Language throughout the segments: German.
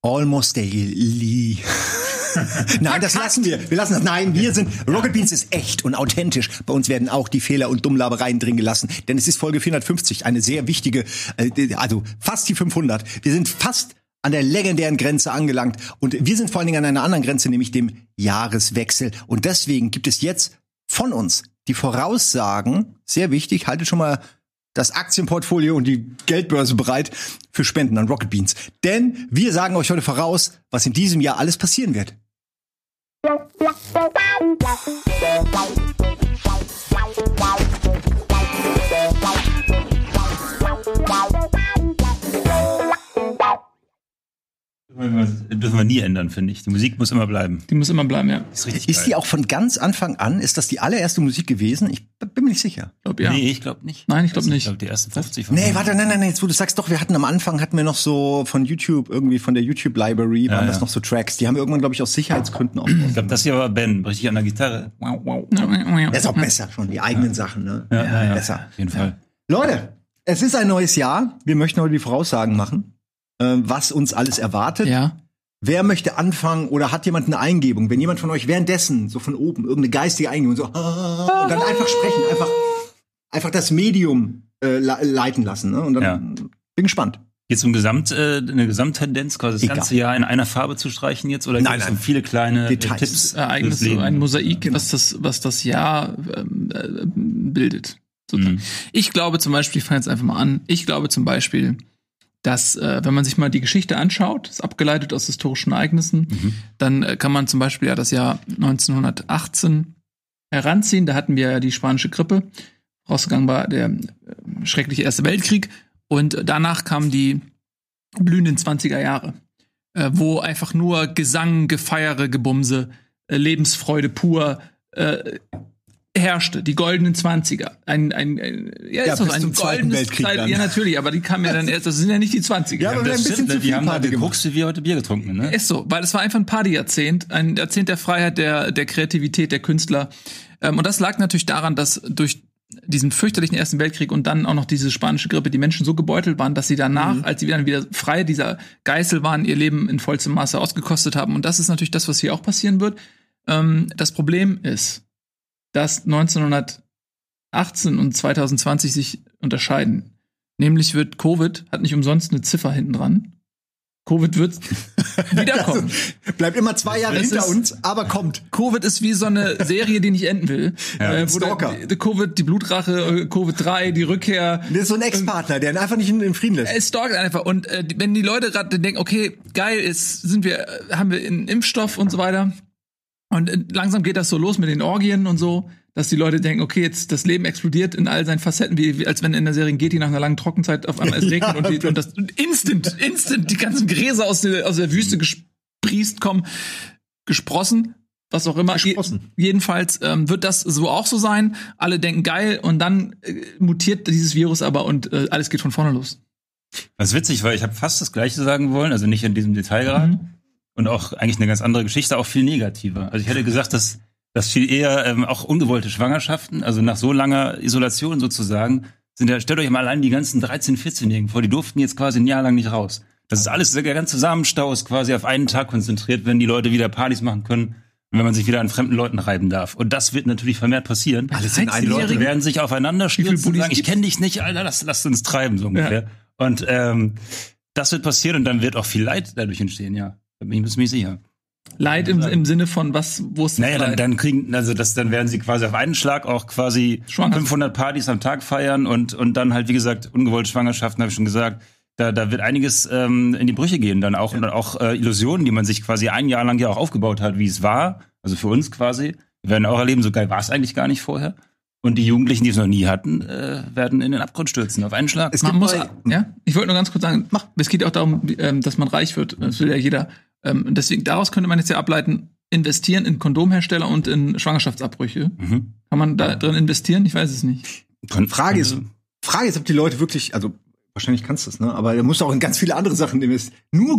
Almost Daily. Nein, das lassen wir. Wir lassen das. Nein, Rocket Beans ist echt und authentisch. Bei uns werden auch die Fehler und Dummlabereien drin gelassen. Denn es ist Folge 450, eine sehr wichtige, also fast die 500. Wir sind fast an der legendären Grenze angelangt. Und wir sind vor allen Dingen an einer anderen Grenze, nämlich dem Jahreswechsel. Und deswegen gibt es jetzt von uns die Voraussagen, sehr wichtig, haltet schon mal das Aktienportfolio und die Geldbörse bereit für Spenden an Rocket Beans. Denn wir sagen euch heute voraus, was in diesem Jahr alles passieren wird. Dürfen wir nie ändern, finde ich. Die Musik muss immer bleiben. Die muss immer bleiben, ja. Ist die auch von ganz Anfang an? Ist das die allererste Musik gewesen? Ich bin mir nicht sicher. Ja. Nee, ich glaube nicht. Nein, ich glaube nicht. Ich glaube, die ersten 50 von nein. Jetzt, wo du sagst, doch, am Anfang hatten wir noch so von YouTube, irgendwie von der YouTube-Library, waren das noch so Tracks. Die haben wir irgendwann, glaube ich, aus Sicherheitsgründen auch. Ich glaube, das hier war Ben, richtig an der Gitarre. Das ist auch besser schon, die eigenen Sachen, ne? Ja. Besser. Auf jeden Fall. Leute, es ist ein neues Jahr. Wir möchten heute die Voraussagen machen, was uns alles erwartet. Ja. Wer möchte anfangen oder hat jemand eine Eingebung? Wenn jemand von euch währenddessen so von oben irgendeine geistige Eingebung so und dann einfach sprechen, einfach das Medium leiten lassen, ne? Und dann bin gespannt. Jetzt eine Gesamttendenz, quasi das ganze Jahr in einer Farbe zu streichen jetzt oder gibt es so viele kleine Details. Tipps, Ereignisse, so ein Mosaik, genau. was das Jahr bildet. Ich glaube zum Beispiel, ich fange jetzt einfach mal an. Ich glaube zum Beispiel, dass, wenn man sich mal die Geschichte anschaut, ist abgeleitet aus historischen Ereignissen, dann kann man zum Beispiel ja das Jahr 1918 heranziehen. Da hatten wir ja die spanische Grippe. Rausgegangen war der schreckliche Erste Weltkrieg. Und danach kamen die blühenden 20er Jahre, wo einfach nur Gesang, Gefeiere, Gebumse, Lebensfreude pur herrschte, die goldenen 20er. Ist doch ein goldenes Zeit. Ja, natürlich, aber die kamen ja dann erst, das sind ja nicht die 20er. Ja, aber ein bisschen zu viel die haben Party geguckt, wie wir heute Bier getrunken, ne? Ist so, weil es war einfach ein Partyjahrzehnt, ein Jahrzehnt der Freiheit, der Kreativität, der Künstler. Und das lag natürlich daran, dass durch diesen fürchterlichen Ersten Weltkrieg und dann auch noch diese spanische Grippe die Menschen so gebeutelt waren, dass sie danach, als sie dann wieder frei dieser Geißel waren, ihr Leben in vollstem Maße ausgekostet haben. Und das ist natürlich das, was hier auch passieren wird. Das Problem ist, dass 1918 und 2020 sich unterscheiden. Nämlich wird Covid, hat nicht umsonst eine Ziffer hinten dran. Covid wird wiederkommen. Bleibt immer 2 Jahre hinter uns, aber kommt. Covid ist wie so eine Serie, die nicht enden will. Stalker. Covid, die Blutrache, Covid 3, die Rückkehr. Das ist so ein Ex-Partner, der ihn einfach nicht in Frieden lässt. Es stalkt einfach. Und wenn die Leute gerade denken, okay, geil, haben wir einen Impfstoff und so weiter. Und langsam geht das so los mit den Orgien und so, dass die Leute denken, okay, jetzt das Leben explodiert in all seinen Facetten, wie als wenn in der Serie geht, die nach einer langen Trockenzeit auf einmal es regnet und das instant die ganzen Gräser aus der Wüste gesprießt kommen, gesprossen, was auch immer. Jedenfalls wird das so auch so sein. Alle denken geil und dann mutiert dieses Virus aber und alles geht von vorne los. Das ist witzig, weil ich habe fast das Gleiche sagen wollen, also nicht in diesem Detail gerade. Und auch eigentlich eine ganz andere Geschichte, auch viel negativer. Also ich hätte gesagt, dass viel eher auch ungewollte Schwangerschaften, also nach so langer Isolation sozusagen, stellt euch mal allein die ganzen 13-, 14-Jährigen vor, die durften jetzt quasi ein Jahr lang nicht raus. Das ist alles, der ganze Samenstau ist quasi auf einen Tag konzentriert, wenn die Leute wieder Partys machen können und wenn man sich wieder an fremden Leuten reiben darf. Und das wird natürlich vermehrt passieren. Die Leute werden sich aufeinander stürzen und sagen, ich kenne dich nicht, Alter, lass uns treiben, so ungefähr. Ja. Und das wird passieren und dann wird auch viel Leid dadurch entstehen, ja. Da bin ich mir sicher. Leid im Sinne von wo ist naja, dann werden sie quasi auf einen Schlag auch quasi 500 Partys am Tag feiern und dann halt, wie gesagt, ungewollte Schwangerschaften, habe ich schon gesagt. Da wird einiges in die Brüche gehen dann auch. Ja. Und auch Illusionen, die man sich quasi ein Jahr lang ja auch aufgebaut hat, wie es war. Also für uns quasi. Wir werden auch erleben, so geil war es eigentlich gar nicht vorher. Und die Jugendlichen, die es noch nie hatten, werden in den Abgrund stürzen, auf einen Schlag. Ich wollte nur ganz kurz sagen, es geht auch darum, dass man reich wird. Das will ja jeder. Deswegen, daraus könnte man jetzt ja ableiten, investieren in Kondomhersteller und in Schwangerschaftsabbrüche. Kann man da drin investieren? Ich weiß es nicht. Frage ist, ob die Leute wirklich, also wahrscheinlich kannst du es, ne? Aber da musst du auch in ganz viele andere Sachen investieren. Nur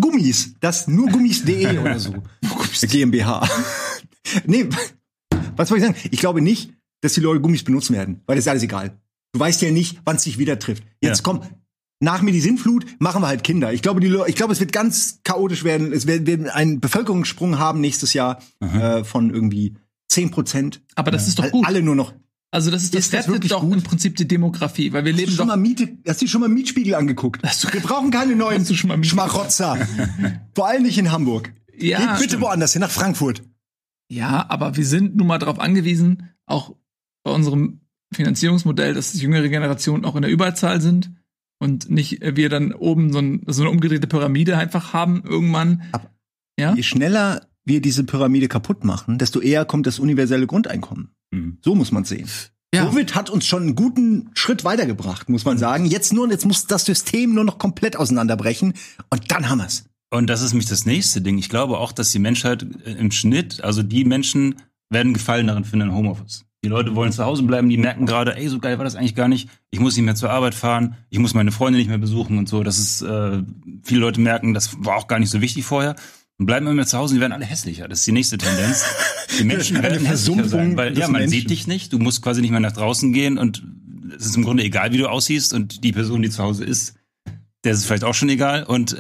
Gummis.de oder so. GmbH. Nee, was soll ich sagen? Ich glaube nicht, dass die Leute Gummis benutzen werden, weil das ist alles egal. Du weißt ja nicht, wann es dich wieder trifft. Jetzt komm, nach mir die Sintflut, machen wir halt Kinder. Ich glaube, es wird ganz chaotisch werden. Es werden einen Bevölkerungssprung haben nächstes Jahr von irgendwie 10%. Aber das ist doch gut. Alle nur noch. Also das rettet doch im Prinzip die Demografie, weil wir leben doch. Hast du schon mal Mietspiegel angeguckt? Wir brauchen keine neuen Schmarotzer. Vor allem nicht in Hamburg. Ja, geht bitte woanders hin, nach Frankfurt. Ja, aber wir sind nun mal darauf angewiesen, auch bei unserem Finanzierungsmodell, dass die jüngere Generationen auch in der Überzahl sind und nicht wir dann oben so eine umgedrehte Pyramide einfach haben irgendwann. Je schneller wir diese Pyramide kaputt machen, desto eher kommt das universelle Grundeinkommen. So muss man sehen. Ja. Covid hat uns schon einen guten Schritt weitergebracht, muss man sagen. Jetzt muss das System nur noch komplett auseinanderbrechen und dann haben wir's. Und das ist nämlich das nächste Ding. Ich glaube auch, dass die Menschheit im Schnitt, also die Menschen werden Gefallen darin finden, Homeoffice. Die Leute wollen zu Hause bleiben, die merken gerade, ey, so geil war das eigentlich gar nicht. Ich muss nicht mehr zur Arbeit fahren, ich muss meine Freunde nicht mehr besuchen und so. Das ist, viele Leute merken, das war auch gar nicht so wichtig vorher. Und bleiben immer mehr zu Hause, die werden alle hässlicher. Das ist die nächste Tendenz. Die Menschen werden hässlicher sein, weil man sieht dich nicht, du musst quasi nicht mehr nach draußen gehen und es ist im Grunde egal, wie du aussiehst und die Person, die zu Hause ist, der ist vielleicht auch schon egal. Und und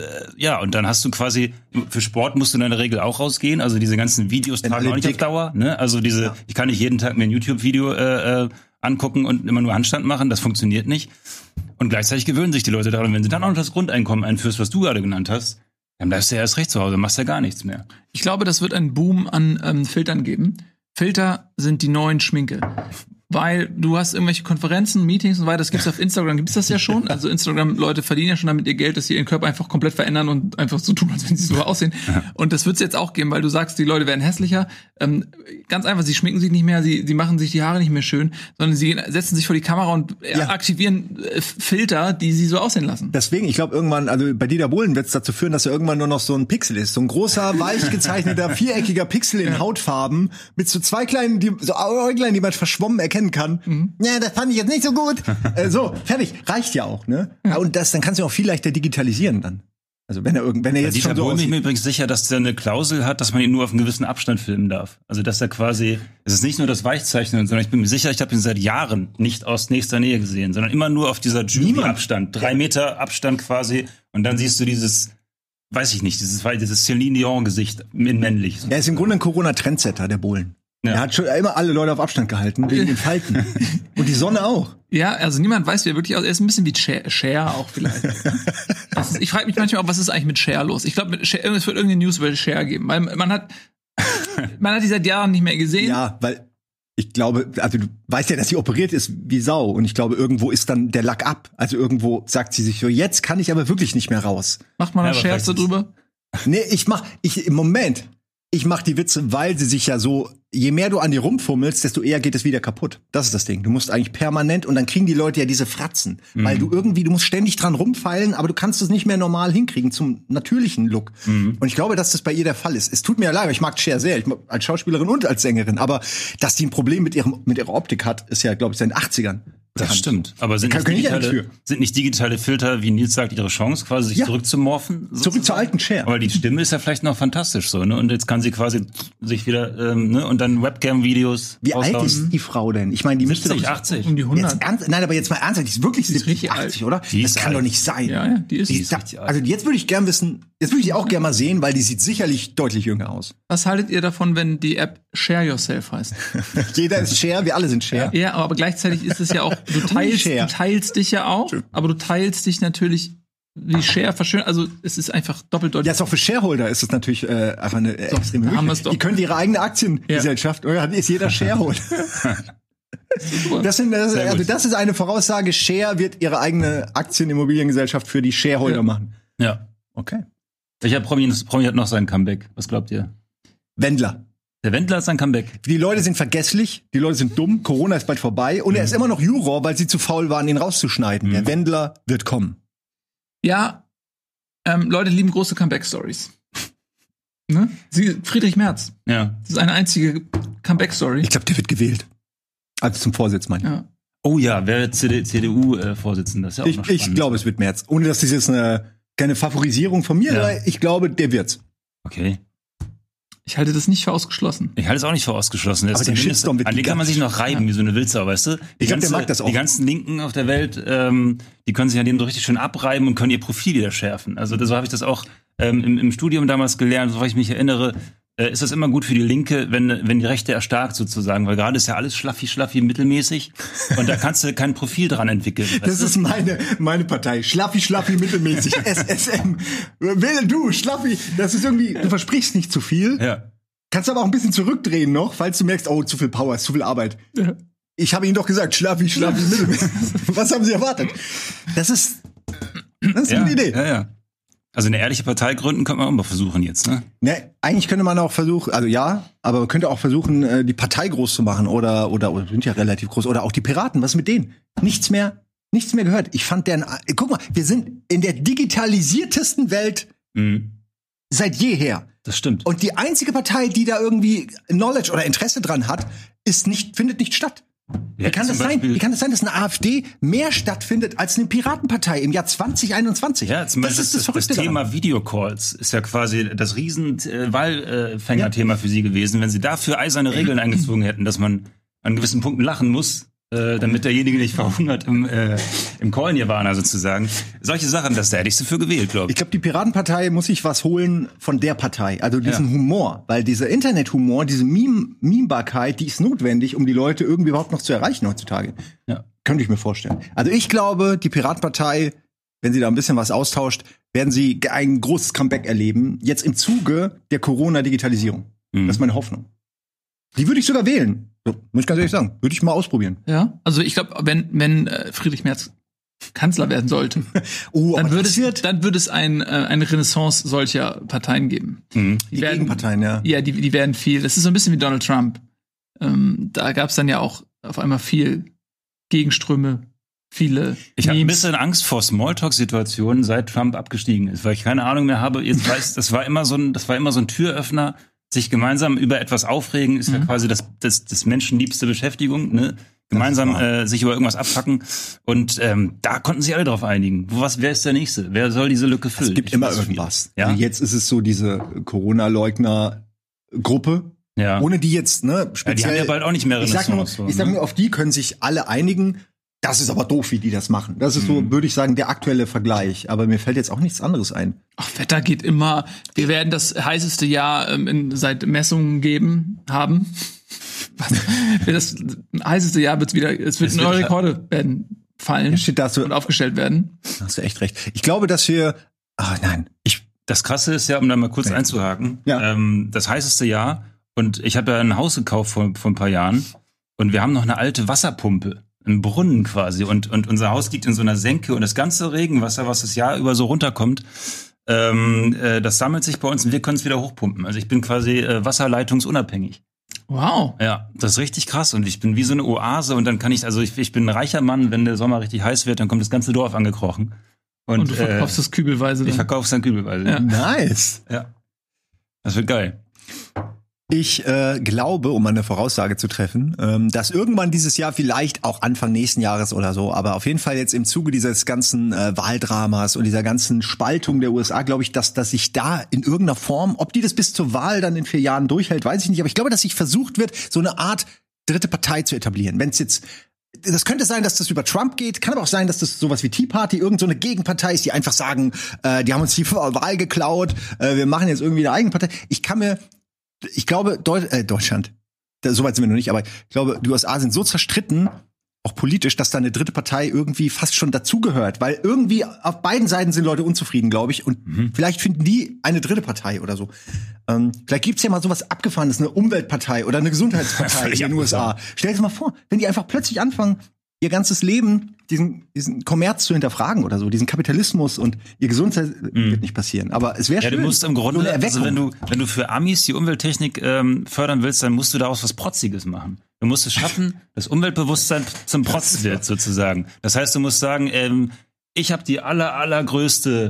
dann hast du quasi, für Sport musst du in der Regel auch rausgehen. Also diese ganzen Videos tragen auch nicht auf Dauer. Ne? Also ich kann nicht jeden Tag mir ein YouTube-Video angucken und immer nur Handstand machen. Das funktioniert nicht. Und gleichzeitig gewöhnen sich die Leute daran, wenn sie dann auch noch das Grundeinkommen einführst, was du gerade genannt hast, dann bleibst du ja erst recht zu Hause, machst ja gar nichts mehr. Ich glaube, das wird einen Boom an Filtern geben. Filter sind die neuen Schminke. Weil du hast irgendwelche Konferenzen, Meetings und so weiter, das gibt's auf Instagram, gibt's das ja schon. Also Instagram-Leute verdienen ja schon damit ihr Geld, dass sie ihren Körper einfach komplett verändern und einfach so tun, als wenn sie so aussehen. Und das wird's jetzt auch geben, weil du sagst, die Leute werden hässlicher. Ganz einfach, sie schminken sich nicht mehr, sie machen sich die Haare nicht mehr schön, sondern sie setzen sich vor die Kamera und aktivieren Filter, die sie so aussehen lassen. Deswegen, ich glaube irgendwann, also bei Dieter Bohlen wird's dazu führen, dass er irgendwann nur noch so ein Pixel ist. So ein großer, weich gezeichneter, viereckiger Pixel in Hautfarben mit so zwei kleinen, so Äuglein, die man verschwommen erkennen kann. Ja, das fand ich jetzt nicht so gut. So, fertig. Reicht ja auch, ne? Und dann kannst du auch viel leichter digitalisieren dann. Also wenn er jetzt Dieter schon so Bohlen, ich bin mir übrigens sicher, dass der eine Klausel hat, dass man ihn nur auf einen gewissen Abstand filmen darf. Also dass er quasi, es ist nicht nur das Weichzeichnen, sondern ich bin mir sicher, ich habe ihn seit Jahren nicht aus nächster Nähe gesehen, sondern immer nur auf dieser Jury-Abstand. 3 Meter Abstand quasi. Und dann siehst du dieses, weiß ich nicht, dieses Celine Dion-Gesicht in männlich. Er ist im Grunde ein Corona-Trendsetter, der Bohlen. Ja. Er hat schon immer alle Leute auf Abstand gehalten, wegen den Falten. Und die Sonne auch. Ja, also niemand weiß, wie er wirklich aussieht. Er ist ein bisschen wie Cher auch vielleicht. Ich frage mich manchmal auch, was ist eigentlich mit Cher los? Ich glaube, es wird irgendeine News über Cher geben. Weil man hat die seit Jahren nicht mehr gesehen. Ja, weil ich glaube, also du weißt ja, dass sie operiert ist wie Sau. Und ich glaube, irgendwo ist dann der Lack ab. Also irgendwo sagt sie sich so, jetzt kann ich aber wirklich nicht mehr raus. Macht man da Scherze drüber? Nee, ich mach die Witze, weil sie sich ja so, je mehr du an dir rumfummelst, desto eher geht es wieder kaputt. Das ist das Ding. Du musst eigentlich permanent, und dann kriegen die Leute ja diese Fratzen. Weil du musst ständig dran rumfeilen, aber du kannst es nicht mehr normal hinkriegen zum natürlichen Look. Und ich glaube, dass das bei ihr der Fall ist. Es tut mir ja leid, ich mag Cher sehr, als Schauspielerin und als Sängerin, aber dass die ein Problem mit ihrer Optik hat, ist ja, glaube ich, seit den 80ern. Das stimmt. Aber sind nicht digitale Filter, wie Nils sagt, ihre Chance, quasi sich zurückzumorphen? Zurück zur alten Cher. Aber die Stimme ist ja vielleicht noch fantastisch so, ne? Und jetzt kann sie quasi sich wieder, und dann Webcam-Videos. Wie alt ist die Frau denn? Ich meine, die müsste doch 80. Um die 100. Nein, aber jetzt mal ernsthaft, die ist wirklich 70, 80, oder? Das kann doch nicht sein. Ja, die ist richtig alt. Also jetzt würde ich auch gerne mal sehen, weil die sieht sicherlich deutlich jünger aus. Was haltet ihr davon, wenn die App Share Yourself heißt? Jeder ist Cher, wir alle sind Cher. Ja, aber gleichzeitig ist es ja auch, du teilst dich ja auch, aber du teilst dich natürlich wie Cher verschönert. Also es ist einfach doppeldeutig. Ja, ist auch für Shareholder ist es natürlich einfach eine extreme Möglichkeit. Die können ihre eigene Aktiengesellschaft, ist jeder Shareholder. Das ist eine Voraussage. Cher wird ihre eigene Aktienimmobiliengesellschaft für die Shareholder machen. Ja. Okay. Welcher Promi hat noch sein Comeback? Was glaubt ihr? Wendler. Der Wendler ist sein Comeback. Die Leute sind vergesslich, die Leute sind dumm, Corona ist bald vorbei und er ist immer noch Juror, weil sie zu faul waren, ihn rauszuschneiden. Der Wendler wird kommen. Ja, Leute lieben große Comeback-Stories. Ne? Friedrich Merz. Ja. Das ist eine einzige Comeback-Story. Ich glaube, der wird gewählt. Also zum Vorsitz, meine ich. Ja. Oh ja, wer wird CDU-Vorsitzender? Das ist ja auch noch spannend. Ich glaube, es wird Merz. Ohne dass das jetzt keine Favorisierung von mir, aber ich glaube, der wird's. Okay. Ich halte das nicht für ausgeschlossen. Ich halte es auch nicht für ausgeschlossen. Aber der Shitstorm wird an den kann man sich noch reiben, wie so eine Wildsau, weißt du? Ich glaube, der mag das auch. Die ganzen Linken auf der Welt, die können sich an dem so richtig schön abreiben und können ihr Profil wieder schärfen. Also so habe ich das auch im Studium damals gelernt, soweit ich mich erinnere. Ist das immer gut für die Linke, wenn die Rechte erstarkt sozusagen, weil gerade ist ja alles schlaffi, mittelmäßig und da kannst du kein Profil dran entwickeln. Das ist meine Partei. Schlaffi, mittelmäßig. SSM. Du, Schlaffi, das ist irgendwie, du versprichst nicht zu viel. Ja. Kannst aber auch ein bisschen zurückdrehen noch, falls du merkst, oh, zu viel Power, ist zu viel Arbeit. Ja. Ich habe Ihnen doch gesagt, Schlaffi, mittelmäßig. Was haben Sie erwartet? Das ist eine gute Idee. Ja. Also eine ehrliche Partei gründen könnte man auch mal versuchen jetzt, ne? Ne, eigentlich könnte man auch versuchen, also ja, aber man könnte auch versuchen, die Partei groß zu machen oder sind ja relativ groß, oder auch die Piraten, was ist mit denen? Nichts mehr gehört. Ich fand guck mal, wir sind in der digitalisiertesten Welt seit jeher. Das stimmt. Und die einzige Partei, die da irgendwie Knowledge oder Interesse dran hat, findet nicht statt. Ja, Wie kann das sein, dass eine AfD mehr stattfindet als eine Piratenpartei im Jahr 2021? Ja, zum Beispiel das Thema Videocalls ist ja quasi das riesen Wahlfängerthema für sie gewesen, wenn sie dafür eiserne Regeln eingezogen hätten, dass man an gewissen Punkten lachen muss, damit derjenige nicht verhungert im Call-Nirvana sozusagen. Solche Sachen, das hätte ich für gewählt, glaube ich. Ich glaube, die Piratenpartei muss sich was holen von der Partei. Also diesen Humor. Weil dieser Internethumor, diese Memebarkeit, die ist notwendig, um die Leute irgendwie überhaupt noch zu erreichen heutzutage. Ja. Könnte ich mir vorstellen. Also ich glaube, die Piratenpartei, wenn sie da ein bisschen was austauscht, werden sie ein großes Comeback erleben. Jetzt im Zuge der Corona-Digitalisierung. Das ist meine Hoffnung. Die würde ich sogar wählen. So, muss ich ganz ehrlich sagen. Würde ich mal ausprobieren. Ja, also ich glaube, wenn Friedrich Merz Kanzler werden sollte, dann würde es eine Renaissance solcher Parteien geben. Die Gegenparteien, ja. Ja, die werden viel. Das ist so ein bisschen wie Donald Trump. Da gab es dann ja auch auf einmal viel Gegenströme, viele Ich habe ein bisschen Angst vor Smalltalk-Situationen, seit Trump abgestiegen ist, weil ich keine Ahnung mehr habe. Jetzt weiß, das war immer so ein Türöffner. Sich gemeinsam über etwas aufregen ist ja quasi das menschenliebste Beschäftigung, ne? Gemeinsam sich über irgendwas abfacken. Und da konnten sich alle drauf einigen. Wer ist der Nächste? Wer soll diese Lücke füllen? Es gibt immer irgendwas. Ja? Also jetzt ist es so diese Corona-Leugner-Gruppe. Ja. Ohne die jetzt, ne, speziell. Ja, die haben ja bald auch nicht mehr Renaissance. Ich sag nur, auf die können sich alle einigen. Das ist aber doof, wie die das machen. Das ist so, würde ich sagen, der aktuelle Vergleich. Aber mir fällt jetzt auch nichts anderes ein. Ach, Wetter geht immer. Wir werden das heißeste Jahr seit Messungen haben. Das heißeste Jahr es wird neue Rekorde werden fallen und aufgestellt werden. Da hast du echt recht. Ich glaube, dass wir, das Krasse ist ja, um da mal kurz einzuhaken, das heißeste Jahr, und ich habe ja ein Haus gekauft vor ein paar Jahren, und wir haben noch eine alte Wasserpumpe. Ein Brunnen quasi, und unser Haus liegt in so einer Senke, und das ganze Regenwasser, was das Jahr über so runterkommt, das sammelt sich bei uns und wir können es wieder hochpumpen. Also ich bin quasi wasserleitungsunabhängig. Wow. Ja, das ist richtig krass, und ich bin wie so eine Oase, und dann kann ich bin ein reicher Mann, wenn der Sommer richtig heiß wird, dann kommt das ganze Dorf angekrochen. Und du verkaufst das kübelweise dann? Ich verkaufe es dann kübelweise. Ja. Nice. Ja. Das wird geil. Ich glaube, um eine Voraussage zu treffen, dass irgendwann dieses Jahr, vielleicht auch Anfang nächsten Jahres oder so, aber auf jeden Fall jetzt im Zuge dieses ganzen Wahldramas und dieser ganzen Spaltung der USA, glaube ich, dass sich da in irgendeiner Form, ob die das bis zur Wahl dann in 4 Jahren durchhält, weiß ich nicht, aber ich glaube, dass sich versucht wird, so eine Art dritte Partei zu etablieren. Wenn es jetzt das könnte sein, dass das über Trump geht, kann aber auch sein, dass das sowas wie Tea Party, irgend so eine Gegenpartei ist, die einfach sagen, die haben uns die Wahl geklaut, wir machen jetzt irgendwie eine eigene Partei. Ich glaube, Deutschland, so weit sind wir noch nicht, aber ich glaube, die USA sind so zerstritten, auch politisch, dass da eine dritte Partei irgendwie fast schon dazugehört. Weil irgendwie auf beiden Seiten sind Leute unzufrieden, glaube ich. Und vielleicht finden die eine dritte Partei oder so. Vielleicht gibt's ja mal sowas Abgefahrenes, eine Umweltpartei oder eine Gesundheitspartei in den USA. Stell dir mal vor, wenn die einfach plötzlich anfangen, ihr ganzes Leben diesen Kommerz zu hinterfragen oder so, diesen Kapitalismus, und ihr Gesundheit wird nicht passieren. Aber es wäre schön. Ja, du musst im Grunde, so also wenn du für Amis die Umwelttechnik fördern willst, dann musst du daraus was Protziges machen. Du musst es schaffen, dass Umweltbewusstsein zum Protz wird, sozusagen. Das heißt, du musst sagen, ich habe die allergrößte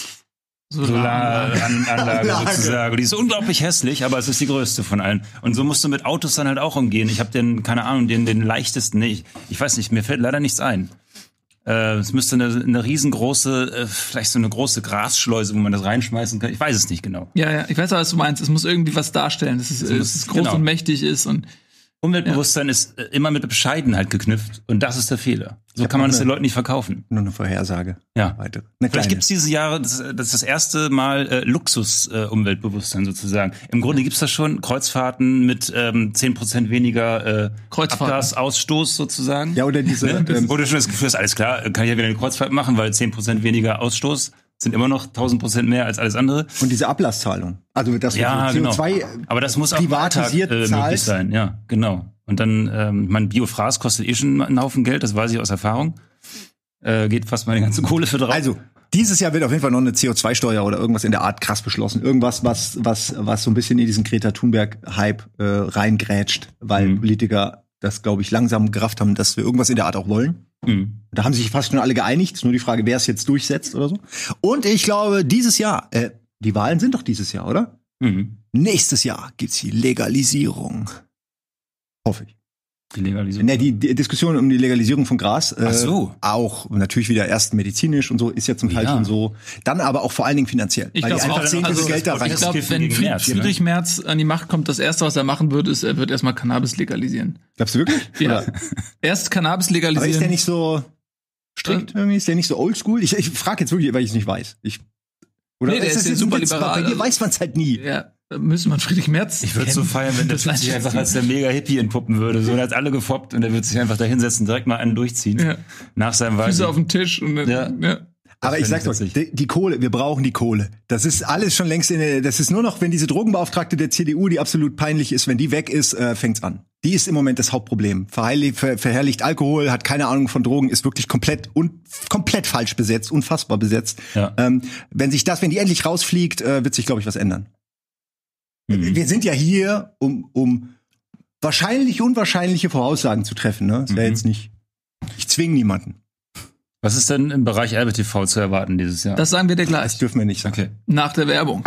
Solaranlage sozusagen. Die ist unglaublich hässlich, aber es ist die größte von allen. Und so musst du mit Autos dann halt auch umgehen. Ich habe den leichtesten, ich weiß nicht, mir fällt leider nichts ein. Es müsste eine riesengroße, vielleicht so eine große Grasschleuse, wo man das reinschmeißen kann. Ich weiß es nicht genau. Ja, ich weiß aber, was du meinst. Es muss irgendwie was darstellen, dass es groß und mächtig ist und Umweltbewusstsein ist immer mit Bescheidenheit geknüpft und das ist der Fehler. So kann man es den Leuten nicht verkaufen. Nur eine Vorhersage. Ja. Vielleicht gibt es diese Jahre, das ist das erste Mal Luxus-Umweltbewusstsein sozusagen. Im Grunde gibt's das schon, Kreuzfahrten mit 10% weniger Abgasausstoß sozusagen. Ja, oder diese... Wo du schon das Gefühl hast, alles klar, kann ich ja wieder eine Kreuzfahrt machen, weil 10% weniger Ausstoß sind immer noch 1000% mehr als alles andere. Und diese Ablasszahlung. Also das CO2 genau. Aber das muss auch privatisiert möglich sein. Ja, genau. Und dann, mein Biofraß kostet schon einen Haufen Geld, das weiß ich aus Erfahrung. Geht fast meine ganze Kohle für drauf. Also, dieses Jahr wird auf jeden Fall noch eine CO2-Steuer oder irgendwas in der Art krass beschlossen. Irgendwas, was so ein bisschen in diesen Greta Thunberg-Hype reingrätscht, weil Politiker das, glaube ich, langsam gerafft haben, dass wir irgendwas in der Art auch wollen. Da haben sich fast schon alle geeinigt. Ist nur die Frage, wer es jetzt durchsetzt oder so. Und ich glaube, dieses Jahr, die Wahlen sind doch dieses Jahr, oder? Nächstes Jahr gibt's die Legalisierung. Hoffe ich. Die Legalisierung? Ne, die Diskussion um die Legalisierung von Gras. Ach so. Auch natürlich wieder erst medizinisch und so, ist ja zum Teil schon so. Dann aber auch vor allen Dingen finanziell. Ich glaube auch, Geld da rein. Ich glaube, wenn Friedrich Merz an die Macht kommt, das Erste, was er machen wird, ist, er wird erstmal Cannabis legalisieren. Glaubst du wirklich? Ja. Erst Cannabis legalisieren. Aber ist der nicht so strikt irgendwie? Ist der nicht so oldschool? Ich frage jetzt wirklich, weil ich es nicht weiß. Oder nee, der ist super liberal. Bei dir weiß man es halt nie. Ja. Müsste man Friedrich Merz Ich würde so feiern, wenn der sich einfach als der Mega-Hippie entpuppen würde. So, er hat alle gefoppt und er würde sich einfach da hinsetzen, direkt mal einen durchziehen. Ja. Nach seinem Wahlsieg. Füße auf den Tisch und dann, ja. Aber ich sag's euch, die Kohle, wir brauchen die Kohle. Das ist alles schon längst das ist nur noch, wenn diese Drogenbeauftragte der CDU, die absolut peinlich ist, wenn die weg ist, fängt's an. Die ist im Moment das Hauptproblem. Verherrlicht Alkohol, hat keine Ahnung von Drogen, ist wirklich komplett falsch besetzt, unfassbar besetzt. Ja. Wenn die endlich rausfliegt, wird sich, glaube ich, was ändern. Wir sind ja hier, um wahrscheinlich unwahrscheinliche Voraussagen zu treffen. Ne? Das wäre jetzt nicht. Ich zwinge niemanden. Was ist denn im Bereich RBTV zu erwarten dieses Jahr? Das sagen wir dir gleich. Das dürfen wir nicht sagen. Okay. Nach der Werbung.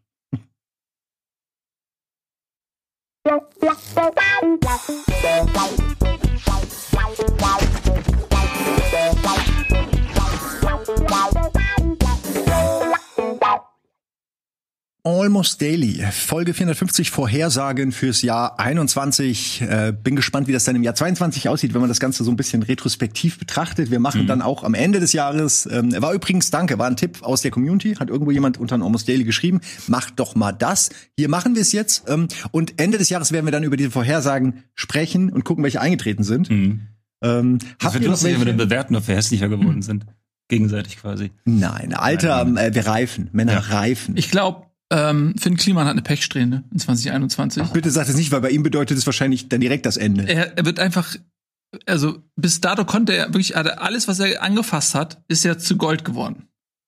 Almost Daily, Folge 450, Vorhersagen fürs Jahr 21. Bin gespannt, wie das dann im Jahr 22 aussieht, wenn man das Ganze so ein bisschen retrospektiv betrachtet. Wir machen dann auch am Ende des Jahres, war ein Tipp aus der Community, hat irgendwo jemand unter ein Almost Daily geschrieben, macht doch mal das. Hier machen wir es jetzt. Und Ende des Jahres werden wir dann über diese Vorhersagen sprechen und gucken, welche eingetreten sind. Das wird lustig, wenn wir dann bewerten, ob wir hässlicher geworden sind. Gegenseitig quasi. Nein, Alter, wir reifen. Männer reifen. Ich glaube, Finn Kliman hat eine Pechsträhne in 2021. Bitte sag das nicht, weil bei ihm bedeutet es wahrscheinlich dann direkt das Ende. Er wird einfach, also bis dato konnte er wirklich, alles, was er angefasst hat, ist ja zu Gold geworden.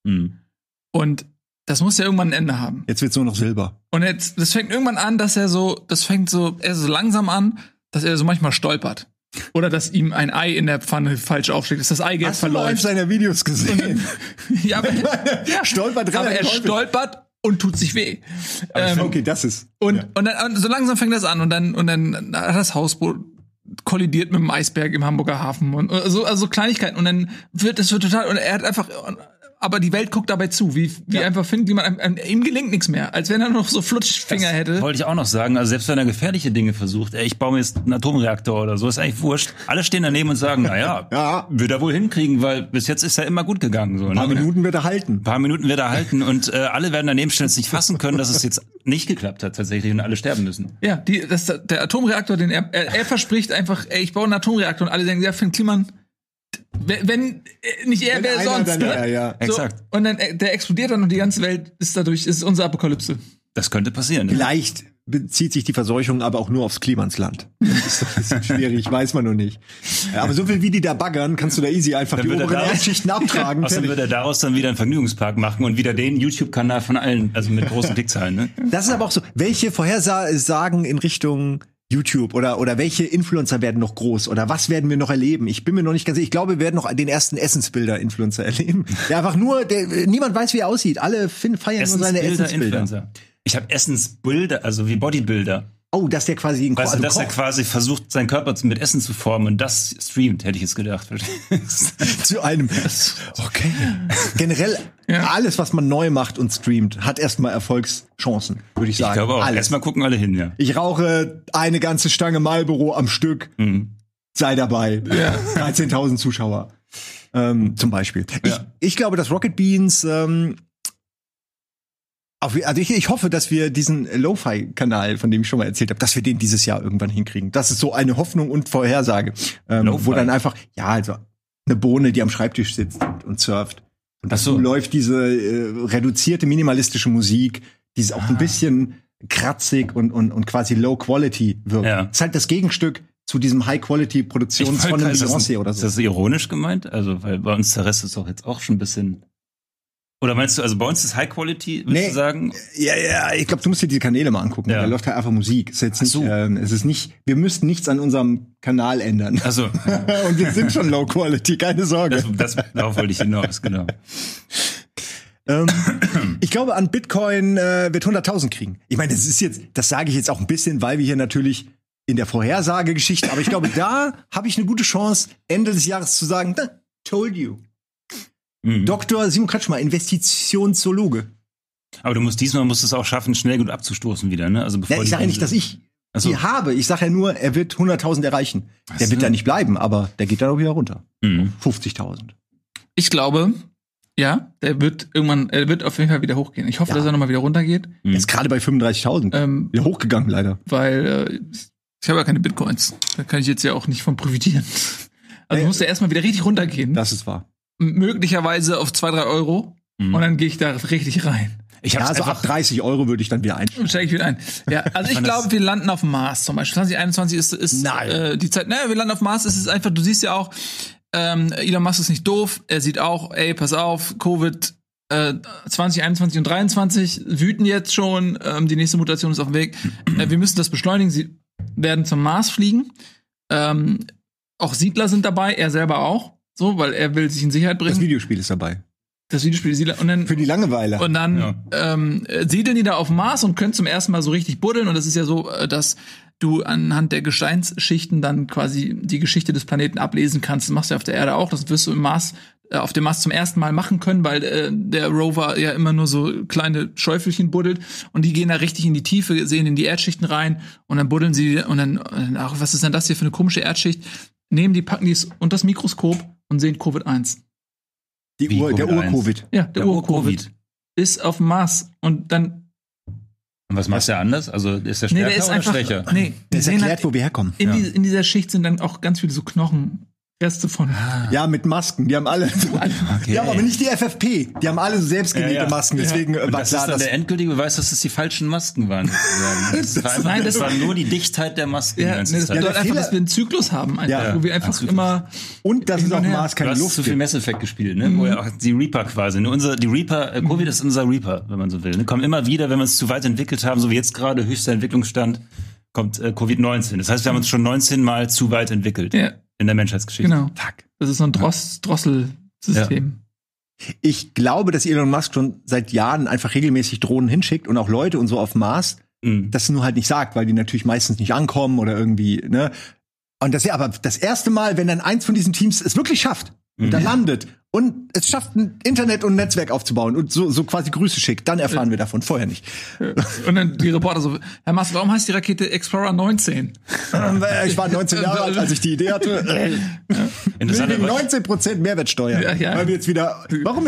Und das muss ja irgendwann ein Ende haben. Jetzt wird's nur noch Silber. Und das fängt irgendwann an, er so langsam an, dass er so manchmal stolpert. Oder dass ihm ein Ei in der Pfanne falsch aufschlägt, dass das Eigelb verläuft. Hast du seiner Videos gesehen? Ja, aber er stolpert und tut sich weh. Okay, das ist. Und dann so langsam fängt das an und dann hat das Hausboot kollidiert mit dem Eisberg im Hamburger Hafen und so Kleinigkeiten und dann wird total und er hat einfach, aber die Welt guckt dabei zu, wie einfach Finn Kliman, ihm gelingt nichts mehr, als wenn er noch so Flutschfinger hätte. Wollte ich auch noch sagen, also selbst wenn er gefährliche Dinge versucht, ich baue mir jetzt einen Atomreaktor oder so, ist eigentlich wurscht. Alle stehen daneben und sagen, wird er wohl hinkriegen, weil bis jetzt ist er immer gut gegangen. So, Ein paar Minuten wird er halten. Und alle werden daneben stehen und es nicht fassen können, dass es jetzt nicht geklappt hat tatsächlich und alle sterben müssen. Ja, der Atomreaktor, den er verspricht einfach, ich baue einen Atomreaktor und alle denken, Finn Kliman, wenn nicht er, wer sonst. Dann ja. So, exakt. Und dann der explodiert dann und die ganze Welt ist unsere Apokalypse. Das könnte passieren. Vielleicht bezieht sich die Verseuchung aber auch nur aufs Klimansland. Das ist doch ein bisschen schwierig, weiß man noch nicht. Aber so viel wie die da baggern, kannst du da easy einfach die oberen Erdschichten abtragen. Außerdem wird er daraus dann wieder einen Vergnügungspark machen und wieder den YouTube-Kanal von allen, also mit großen Klickzahlen. Ne? Das ist aber auch so, welche Vorhersagen in Richtung YouTube oder welche Influencer werden noch groß oder was werden wir noch erleben? Ich bin mir noch nicht ganz sicher. Ich glaube, wir werden noch den ersten Essensbilder-Influencer erleben. Der einfach nur, niemand weiß, wie er aussieht. Alle feiern nur seine Essensbilder. Ich habe Essensbilder, also wie Bodybuilder. Oh, dass der quasi Weißt du, dass er quasi versucht, seinen Körper mit Essen zu formen und das streamt, hätte ich jetzt gedacht. zu einem. Okay. Generell, alles, was man neu macht und streamt, hat erstmal Erfolgschancen, würde ich sagen. Ich glaube auch. Erstmal gucken alle hin, ja. Ich rauche eine ganze Stange Marlboro am Stück. Sei dabei. Ja. 13.000 Zuschauer. Zum Beispiel. Ja. Ich glaube, dass Rocket Beans also ich hoffe, dass wir diesen Lo-Fi-Kanal, von dem ich schon mal erzählt habe, dass wir den dieses Jahr irgendwann hinkriegen. Das ist so eine Hoffnung und Vorhersage. Wo dann einfach, also eine Bohne, die am Schreibtisch sitzt und surft. Und dazu läuft diese reduzierte, minimalistische Musik, die ist auch ein bisschen kratzig und quasi Low-Quality wirkt. Ja. Das ist halt das Gegenstück zu diesem High-Quality-Produktion von einem Beyoncé oder so. Ist das ironisch gemeint? Also, weil bei uns zerriss es doch jetzt auch schon ein bisschen. Oder meinst du, also bei uns ist High Quality, würdest du sagen? Ja, ich glaube, du musst dir die Kanäle mal angucken. Da läuft halt einfach Musik. Es ist jetzt nicht, es ist nicht, wir müssten nichts an unserem Kanal ändern. Ach so. Und wir sind schon Low Quality, keine Sorge. Darauf wollte ich hinaus, genau. Ich glaube, an Bitcoin wird 100.000 kriegen. Ich meine, das sage ich jetzt auch ein bisschen, weil wir hier natürlich in der Vorhersagegeschichte, aber ich glaube, da habe ich eine gute Chance, Ende des Jahres zu sagen, told you. Dr. Simon Kretschmer, Investitionszoologe. Aber diesmal musst du es auch schaffen, schnell gut abzustoßen wieder, ne? Also bevor ich sage ja nicht, dass ich die habe. Ich sage ja nur, er wird 100.000 erreichen. Der wird da nicht bleiben, aber der geht dann auch wieder runter. 50.000. Ich glaube, der wird auf jeden Fall wieder hochgehen. Ich hoffe, dass er nochmal wieder runtergeht. Er ist gerade bei 35.000. Wieder hochgegangen, leider. Weil ich habe ja keine Bitcoins. Da kann ich jetzt ja auch nicht von profitieren. Also muss er erstmal wieder richtig runtergehen. Das ist wahr. Möglicherweise auf 2-3 Euro und dann gehe ich da richtig rein. Also ab 30 Euro würde ich dann wieder einsteigen. Steige ich wieder ein. Ja, also ich glaube, wir landen auf dem Mars zum Beispiel. 2021 ist die Zeit. Naja, wir landen auf dem Mars. Es ist einfach, du siehst ja auch, Elon Musk ist nicht doof. Er sieht auch, pass auf, Covid 2021 und 23 wüten jetzt schon. Die nächste Mutation ist auf dem Weg. Wir müssen das beschleunigen. Sie werden zum Mars fliegen. Auch Siedler sind dabei, er selber auch. So, weil er will sich in Sicherheit bringen. Das Videospiel ist dabei. Das Videospiel Siedler. Und dann, für die Langeweile. Und dann siedeln die da auf dem Mars und können zum ersten Mal so richtig buddeln. Und das ist ja so, dass du anhand der Gesteinsschichten dann quasi die Geschichte des Planeten ablesen kannst. Das machst du ja auf der Erde auch. Das wirst du auf dem Mars zum ersten Mal machen können, weil der Rover ja immer nur so kleine Schäufelchen buddelt. Und die gehen da richtig in die Tiefe, sehen in die Erdschichten rein. Und dann buddeln sie und dann, ach, was ist denn das hier für eine komische Erdschicht? Packen die es unter das Mikroskop und sehen Covid-1. Der Ur-Covid. Ja, der Ur-Covid. Ist auf dem Mars. Und dann. Und was macht der anders? Also ist der stärker oder schwächer? Nee, der ist erklärt, wo wir herkommen. In dieser Schicht sind dann auch ganz viele so Knochenreste von. Ja, mit Masken. Die haben alle. Die haben aber nicht die FFP. Die haben alle so selbstgenähte Masken. Deswegen war das klar, ist dann der endgültige Beweis, dass es die falschen Masken waren. Das war nur die Dichtheit der Masken. Ja, das bedeutet einfach, dass wir einen Zyklus haben, wo wir einfach immer. Und dass es auf dem Mars keine Luft gibt. Du hast zu viel Mass Effect gespielt, ne? Wo ja auch die Reaper quasi. Die Reaper, Covid ist unser Reaper, wenn man so will. Ne? Kommen immer wieder, wenn wir es zu weit entwickelt haben, so wie jetzt gerade höchster Entwicklungsstand, kommt Covid-19. Das heißt, wir haben uns schon 19 Mal zu weit entwickelt. Ja. In der Menschheitsgeschichte. Genau. Das ist so ein Drosselsystem. Ja. Ich glaube, dass Elon Musk schon seit Jahren einfach regelmäßig Drohnen hinschickt und auch Leute und so auf Mars, das nur halt nicht sagt, weil die natürlich meistens nicht ankommen oder irgendwie, ne? Und das ist ja aber das erste Mal, wenn dann eins von diesen Teams es wirklich schafft und dann landet und es schafft, ein Internet und ein Netzwerk aufzubauen und so quasi Grüße schickt, dann erfahren wir davon, vorher nicht. Und dann die Reporter so, Herr Musk, warum heißt die Rakete Explorer 19? Ich war 19 Jahre alt, als ich die Idee hatte. Wegen 19% Mehrwertsteuer. Weil wir jetzt wieder,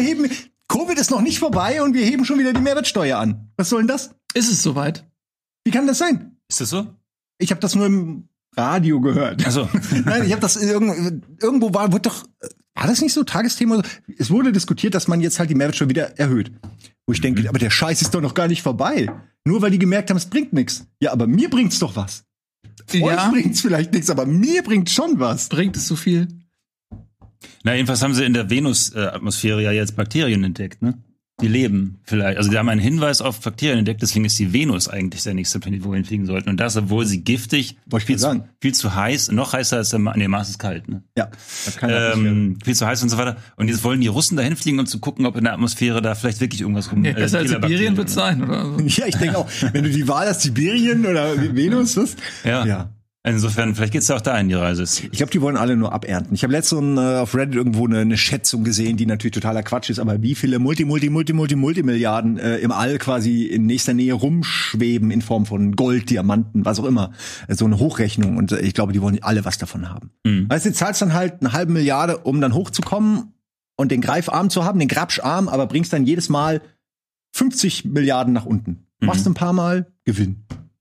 Covid ist noch nicht vorbei und wir heben schon wieder die Mehrwertsteuer an. Was soll denn das? Ist es soweit? Wie kann das sein? Ist das so? Ich habe das nur im Radio gehört. Also nein, ich habe das irgendwo war das nicht so Tagesthema? Es wurde diskutiert, dass man jetzt halt die Mehrwertsteuer wieder erhöht. Wo ich denke, aber der Scheiß ist doch noch gar nicht vorbei. Nur weil die gemerkt haben, es bringt nichts. Ja, aber mir bringt's doch was. Euch bringt's vielleicht nichts, aber mir bringt's schon was. Bringt es so viel? Na, jedenfalls haben sie in der Venus-Atmosphäre ja jetzt Bakterien entdeckt, ne? die leben vielleicht. Also die haben einen Hinweis auf Bakterien entdeckt, deswegen ist die Venus eigentlich der nächste Planet, wo wir hinfliegen sollten. Und das, obwohl sie giftig, viel zu heiß, noch heißer als der Mars. Nee, Mars ist kalt, ne? Ja. Das kann viel zu heiß und so weiter. Und jetzt wollen die Russen da hinfliegen, um zu gucken, ob in der Atmosphäre da vielleicht wirklich irgendwas rum... Ja, besser als Sibirien wird es sein, oder? Ja, ich denke auch, wenn du die Wahl hast, Sibirien oder Venus, was? Ja. Insofern, vielleicht geht's ja auch dahin, die Reise. Ich glaube, die wollen alle nur abernten. Ich habe letztens auf Reddit irgendwo eine Schätzung gesehen, die natürlich totaler Quatsch ist, aber wie viele Multimilliarden im All quasi in nächster Nähe rumschweben in Form von Gold, Diamanten, was auch immer. So eine Hochrechnung. Und ich glaube, die wollen alle was davon haben. Weißt du, du zahlst dann halt 1/2 Milliarde, um dann hochzukommen und den Greifarm zu haben, den Grabscharm, aber bringst dann jedes Mal 50 Milliarden nach unten. Machst ein paar Mal, Gewinn.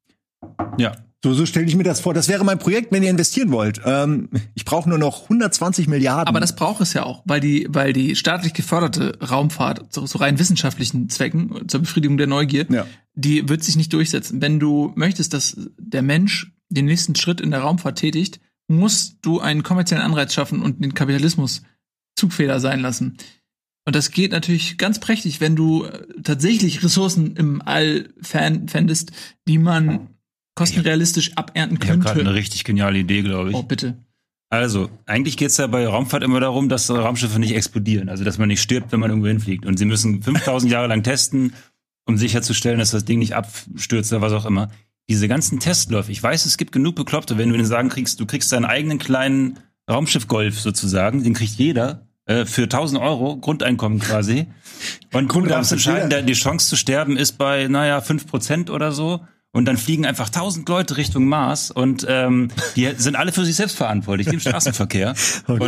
Ja. So stelle ich mir das vor. Das wäre mein Projekt, wenn ihr investieren wollt. Ich brauche nur noch 120 Milliarden. Aber das braucht es ja auch, weil die staatlich geförderte Raumfahrt zu rein wissenschaftlichen Zwecken, zur Befriedigung der Neugier, die wird sich nicht durchsetzen. Wenn du möchtest, dass der Mensch den nächsten Schritt in der Raumfahrt tätigt, musst du einen kommerziellen Anreiz schaffen und den Kapitalismus Zugfeder sein lassen. Und das geht natürlich ganz prächtig, wenn du tatsächlich Ressourcen im All fändest, die man kostenrealistisch abernten könnte. Ich habe gerade eine richtig geniale Idee, glaube ich. Oh, bitte. Also, eigentlich geht's ja bei Raumfahrt immer darum, dass Raumschiffe nicht explodieren. Also, dass man nicht stirbt, wenn man irgendwo hinfliegt. Und sie müssen 5000 Jahre lang testen, um sicherzustellen, dass das Ding nicht abstürzt oder was auch immer. Diese ganzen Testläufe, ich weiß, es gibt genug Bekloppte, wenn du denen sagen kriegst, du kriegst deinen eigenen kleinen Raumschiff-Golf sozusagen, den kriegt jeder für 1.000 €, Grundeinkommen quasi. Und du darfst entscheiden, die Chance zu sterben ist bei, 5% oder so. Und dann fliegen einfach 1000 Leute Richtung Mars und die sind alle für sich selbst verantwortlich, die im Straßenverkehr.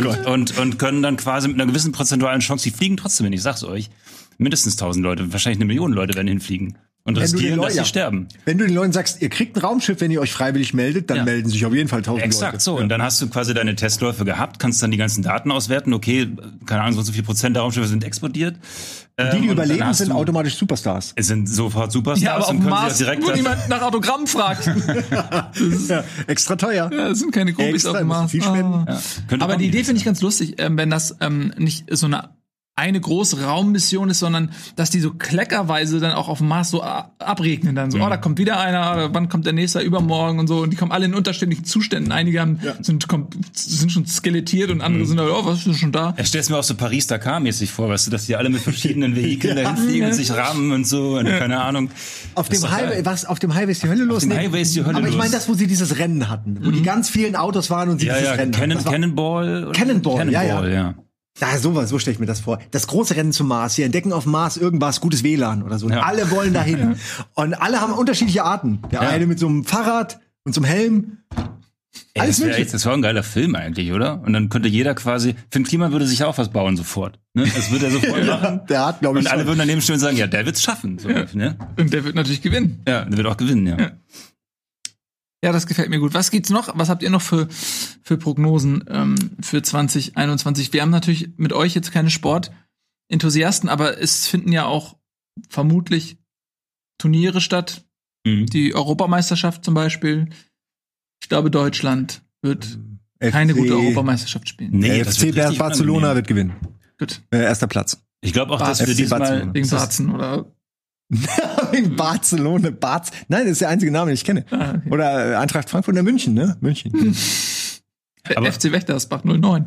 Und können dann quasi mit einer gewissen prozentualen Chance, die fliegen trotzdem hin, ich sag's euch, mindestens 1000 Leute, wahrscheinlich 1 Million Leute werden hinfliegen. Und riskieren, dass sie sterben. Wenn du den Leuten sagst, ihr kriegt ein Raumschiff, wenn ihr euch freiwillig meldet, dann melden sich auf jeden Fall 1000 Leute. Exakt so. Und dann hast du quasi deine Testläufe gehabt, kannst dann die ganzen Daten auswerten. Okay, keine Ahnung, so viel Prozent der Raumschiffe sind explodiert. Die überleben, sind automatisch Superstars. Es sind sofort Superstars. Ja, aber und auf können Mars, direkt wo niemand nach Autogramm fragt. Extra teuer. Ja, das sind keine Groupies auf dem Mars. Aber die Idee finde ich ganz lustig, wenn das nicht so eine große Raummission ist, sondern dass die so kleckerweise dann auch auf dem Mars so abregnen dann so, da kommt wieder einer, wann kommt der nächste, übermorgen und so, und die kommen alle in unterschiedlichen Zuständen. Einige sind schon skelettiert und andere sind was ist schon da? Ich stell's mir auch so Paris-Dakar-mäßig vor, weißt du, dass die alle mit verschiedenen Vehikeln dahin fliegen und sich rahmen und so, und keine Ahnung. Auf dem Highway ist die Hölle los? Auf dem Highway ist die Hölle los. Aber ich meine das, wo sie dieses Rennen hatten, wo die ganz vielen Autos waren und sie dieses Rennen hatten. Cannonball, ja. Ja, so stelle ich mir das vor. Das große Rennen zum Mars. Sie entdecken auf Mars irgendwas, gutes WLAN oder so. Und alle wollen dahin. Und alle haben unterschiedliche Arten. Der eine mit so einem Fahrrad und so einem Helm. Das war ein geiler Film eigentlich, oder? Und dann könnte jeder quasi, Finn Kliman würde sich auch was bauen sofort. Ne? Das würde er sofort machen. Der hat, glaube ich, und alle würden daneben stehen und sagen, ja, der wird's schaffen. So, ne? Und der wird natürlich gewinnen. Ja, der wird auch gewinnen, ja. Ja, das gefällt mir gut. Was gibt's noch? Was habt ihr noch für Prognosen für 2021? Wir haben natürlich mit euch jetzt keine Sportenthusiasten, aber es finden ja auch vermutlich Turniere statt. Die Europameisterschaft zum Beispiel. Ich glaube, Deutschland wird keine gute Europameisterschaft spielen. Nee, FC Barcelona wird gewinnen. Gut. Erster Platz. Ich glaube auch, dass wir diesmal wegen Barzen oder in Barcelona, nein, das ist der einzige Name, den ich kenne. Okay. Oder Eintracht Frankfurt oder München, ne? München. FC Wächtersbach 09.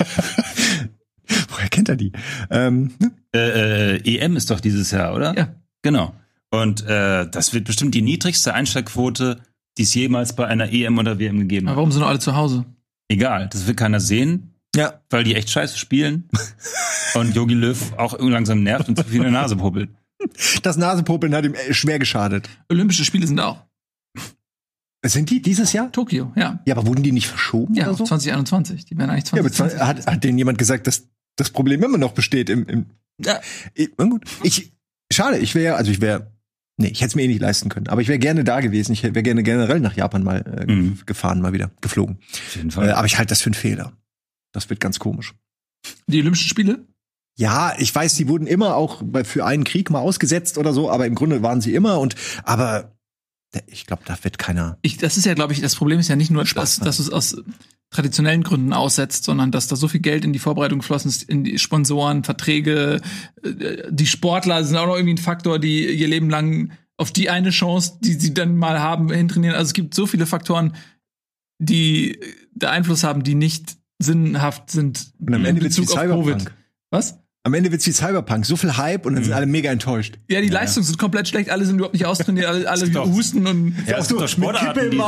Woher kennt er die? EM ist doch dieses Jahr, oder? Ja. Genau. Und das wird bestimmt die niedrigste Einschlagquote, die es jemals bei einer EM oder WM gegeben hat. Aber warum sind noch alle zu Hause? Egal, das will keiner sehen. Ja. Weil die echt scheiße spielen. Und Jogi Löw auch langsam nervt und zu viel in der Nase puppelt. Das Nasepopeln hat ihm schwer geschadet. Olympische Spiele sind auch. Sind die dieses Jahr? Tokio, ja. Ja, aber wurden die nicht verschoben oder so? 2021. Die werden eigentlich 2020. Ja, aber hat denen jemand gesagt, dass das Problem immer noch besteht Ja. Gut. Schade, ich hätte es mir eh nicht leisten können. Aber ich wäre gerne da gewesen. Ich wäre gerne generell nach Japan mal gefahren, mal wieder geflogen. Auf jeden Fall. Aber ich halte das für einen Fehler. Das wird ganz komisch. Die Olympischen Spiele? Ja, ich weiß, die wurden immer auch für einen Krieg mal ausgesetzt oder so, aber im Grunde waren sie immer aber ich glaube, da wird keiner. Das ist ja, glaube ich, das Problem ist ja nicht nur, dass es aus traditionellen Gründen aussetzt, sondern dass da so viel Geld in die Vorbereitung geflossen ist, in die Sponsoren, Verträge, die Sportler sind auch noch irgendwie ein Faktor, die ihr Leben lang auf die eine Chance, die sie dann mal haben, hintrainieren. Also es gibt so viele Faktoren, die da Einfluss haben, die nicht sinnhaft sind Und am Ende wird's wie Cyberpunk. Was? Am Ende wird's wie Cyberpunk. So viel Hype und dann sind alle mega enttäuscht. Ja, die Leistungen sind komplett schlecht. Alle sind überhaupt nicht austrainiert. Alle husten und Ja, es gibt doch Sportarten, die,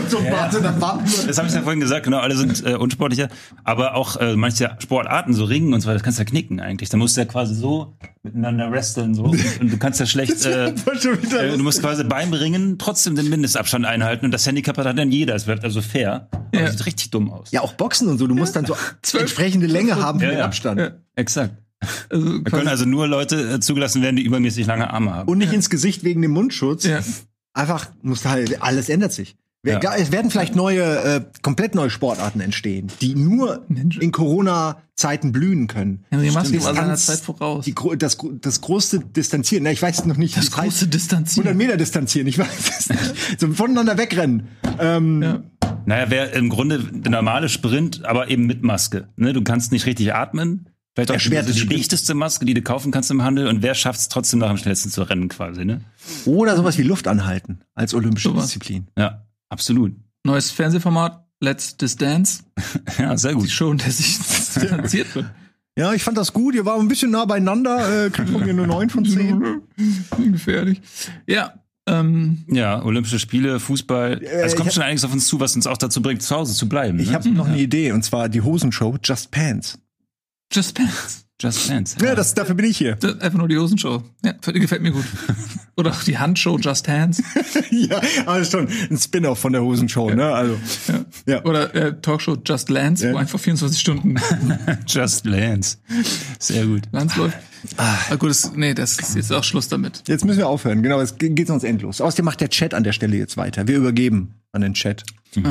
das habe ich ja vorhin gesagt, genau, alle sind unsportlicher. Aber auch manche Sportarten, so Ringen und so weiter, das kannst du ja knicken eigentlich. Da musst du ja quasi so miteinander wresteln so. Und du kannst ja schlecht, du musst quasi beim Ringen trotzdem den Mindestabstand einhalten. Und das Handicap hat dann jeder. Es wird also fair. Aber das sieht richtig dumm aus. Ja, auch Boxen und so. Du musst dann so entsprechende Länge haben für den Abstand. Ja. Exakt. Da können also nur Leute zugelassen werden, die übermäßig lange Arme haben. Und nicht ins Gesicht wegen dem Mundschutz. Ja. Einfach, alles ändert sich. Ja. Es werden vielleicht komplett neue Sportarten entstehen, die nur in Corona-Zeiten blühen können. Ja, die Maske Distanz, war seiner Zeit voraus. Das große Distanzieren. Na, ich weiß noch nicht. Das große Distanzieren. 100 Meter distanzieren, ich weiß es nicht. So voneinander wegrennen. Naja, wäre im Grunde der normale Sprint, aber eben mit Maske. Ne? Du kannst nicht richtig atmen. Vielleicht auch die dichteste Maske, die du kaufen kannst im Handel. Und wer schafft es trotzdem noch am schnellsten zu rennen quasi, ne? Oder sowas wie Luft anhalten als olympische Disziplin. Ja, absolut. Neues Fernsehformat, Let's Distance. Ja, sehr gut. Die Show, in der sich distanziert wird. Ja, ich fand das gut. Ihr war ein bisschen nah beieinander. Kriegt von mir nur 9 von 10. Gefährlich. Ja. Ja, Olympische Spiele, Fußball. Es kommt schon einiges auf uns zu, was uns auch dazu bringt, zu Hause zu bleiben. Ich habe noch eine Idee, und zwar die Hosenshow Just Pants. Just Pants. Just Pants. Ja, dafür bin ich hier. Einfach nur die Hosenshow. Ja, gefällt mir gut. Oder auch die Handshow Just Hands. Ja, aber schon ein Spin-off von der Hosenshow, ne? Also. Ja. Oder Talkshow Just Lance, wo einfach 24 Stunden Just Lance. Sehr gut. Lance läuft. Gut, das ist jetzt auch Schluss damit. Jetzt müssen wir aufhören. Genau, es geht sonst endlos. Außerdem macht der Chat an der Stelle jetzt weiter. Wir übergeben an den Chat.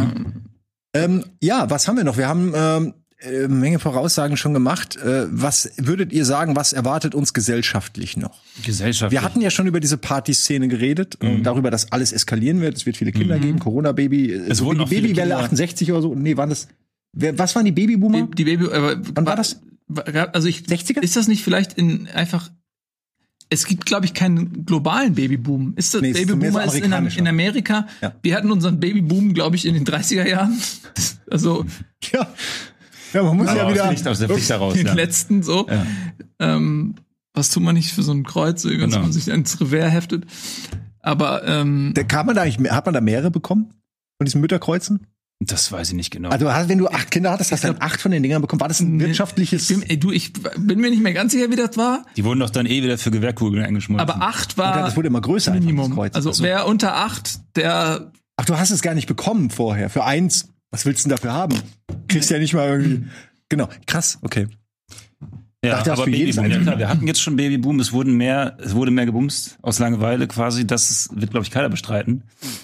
Ja, was haben wir noch? Wir haben Menge Voraussagen schon gemacht. Was würdet ihr sagen, was erwartet uns gesellschaftlich noch? Gesellschaftlich? Wir hatten ja schon über diese Partyszene geredet und darüber, dass alles eskalieren wird. Es wird viele Kinder geben, Corona-Baby, es wurden die Babywelle 68 oder so. Nee, waren das, was waren die Babyboomer? Wann war das? Also 60er? Ist das nicht vielleicht es gibt, glaube ich, keinen globalen Babyboom. Ist das Babyboomer ist in Amerika? Ja. Wir hatten unseren Babyboom, glaube ich, in den 30er Jahren. Also ja, man muss ja wieder aus der Pflicht heraus, den letzten so. Ja. Was tut man nicht für so ein Kreuz, dass man sich ins Revers heftet? Aber hat man da mehrere bekommen von diesen Mütterkreuzen? Das weiß ich nicht genau. Also wenn du 8 Kinder hattest, hast du dann 8 von den Dingern bekommen. War das ein wirtschaftliches? Ich bin mir nicht mehr ganz sicher, wie das war. Die wurden doch dann wieder für Gewehrkugeln eingeschmolzen. Aber 8 war das wurde immer größer, Minimum. Das Kreuz. Also wer unter 8, der... Ach, du hast es gar nicht bekommen vorher. Für 1, was willst du denn dafür haben? Kriegst ja nicht mal irgendwie... Genau, krass, okay. Ja, aber Babyboom, ja klar, wir hatten jetzt schon Babyboom. Es wurde mehr gebumst aus Langeweile quasi. Das wird, glaube ich, keiner bestreiten.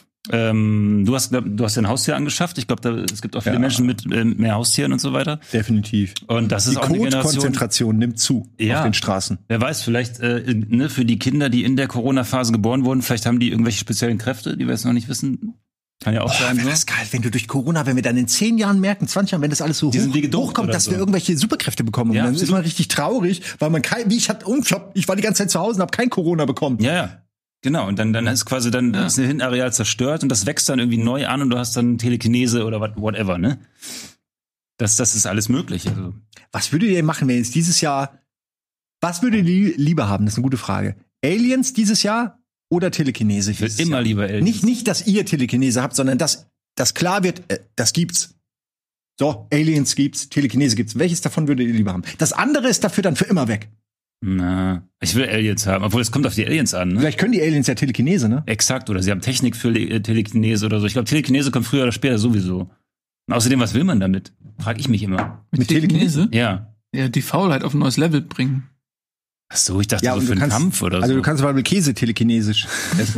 Du hast ja ein Haustier angeschafft. Ich glaube, es gibt auch viele Menschen mit mehr Haustieren und so weiter. Definitiv. Und das ist auch eine Generation. Die Konzentration nimmt zu auf den Straßen. Wer weiß, vielleicht für die Kinder, die in der Corona-Phase geboren wurden, vielleicht haben die irgendwelche speziellen Kräfte, die wir jetzt noch nicht wissen. Kann ja auch sein. Wäre das geil, wenn du durch Corona, wenn wir dann in 10 Jahren merken, 20 Jahren, wenn das alles so hochkommt, dass wir irgendwelche Superkräfte bekommen. Ja, und dann ist man richtig traurig, weil man ich war die ganze Zeit zu Hause und habe kein Corona bekommen. Ja. Genau, und dann ist quasi ist ein Hirnareal zerstört und das wächst dann irgendwie neu an und du hast dann Telekinese oder whatever, ne? Das ist alles möglich. Also. Was würdet ihr machen, wenn jetzt dieses Jahr, was würdet ihr lieber haben? Das ist eine gute Frage. Aliens dieses Jahr oder Telekinese? Ich will immer lieber Aliens. Nicht, dass ihr Telekinese habt, sondern dass klar wird, das gibt's. So, Aliens gibt's, Telekinese gibt's. Welches davon würdet ihr lieber haben? Das andere ist dafür dann für immer weg. Na, ich will Aliens haben, obwohl es kommt auf die Aliens an. Ne? Vielleicht können die Aliens ja Telekinese, ne? Exakt, oder sie haben Technik für Telekinese oder so. Ich glaube, Telekinese kommt früher oder später sowieso. Und außerdem, was will man damit? Frag ich mich immer. Mit Telekinese? Ja. Ja, die Faulheit auf ein neues Level bringen. Ach so, ich dachte so für einen Kampf oder so. Also du kannst mal mit Käse telekinesisch essen.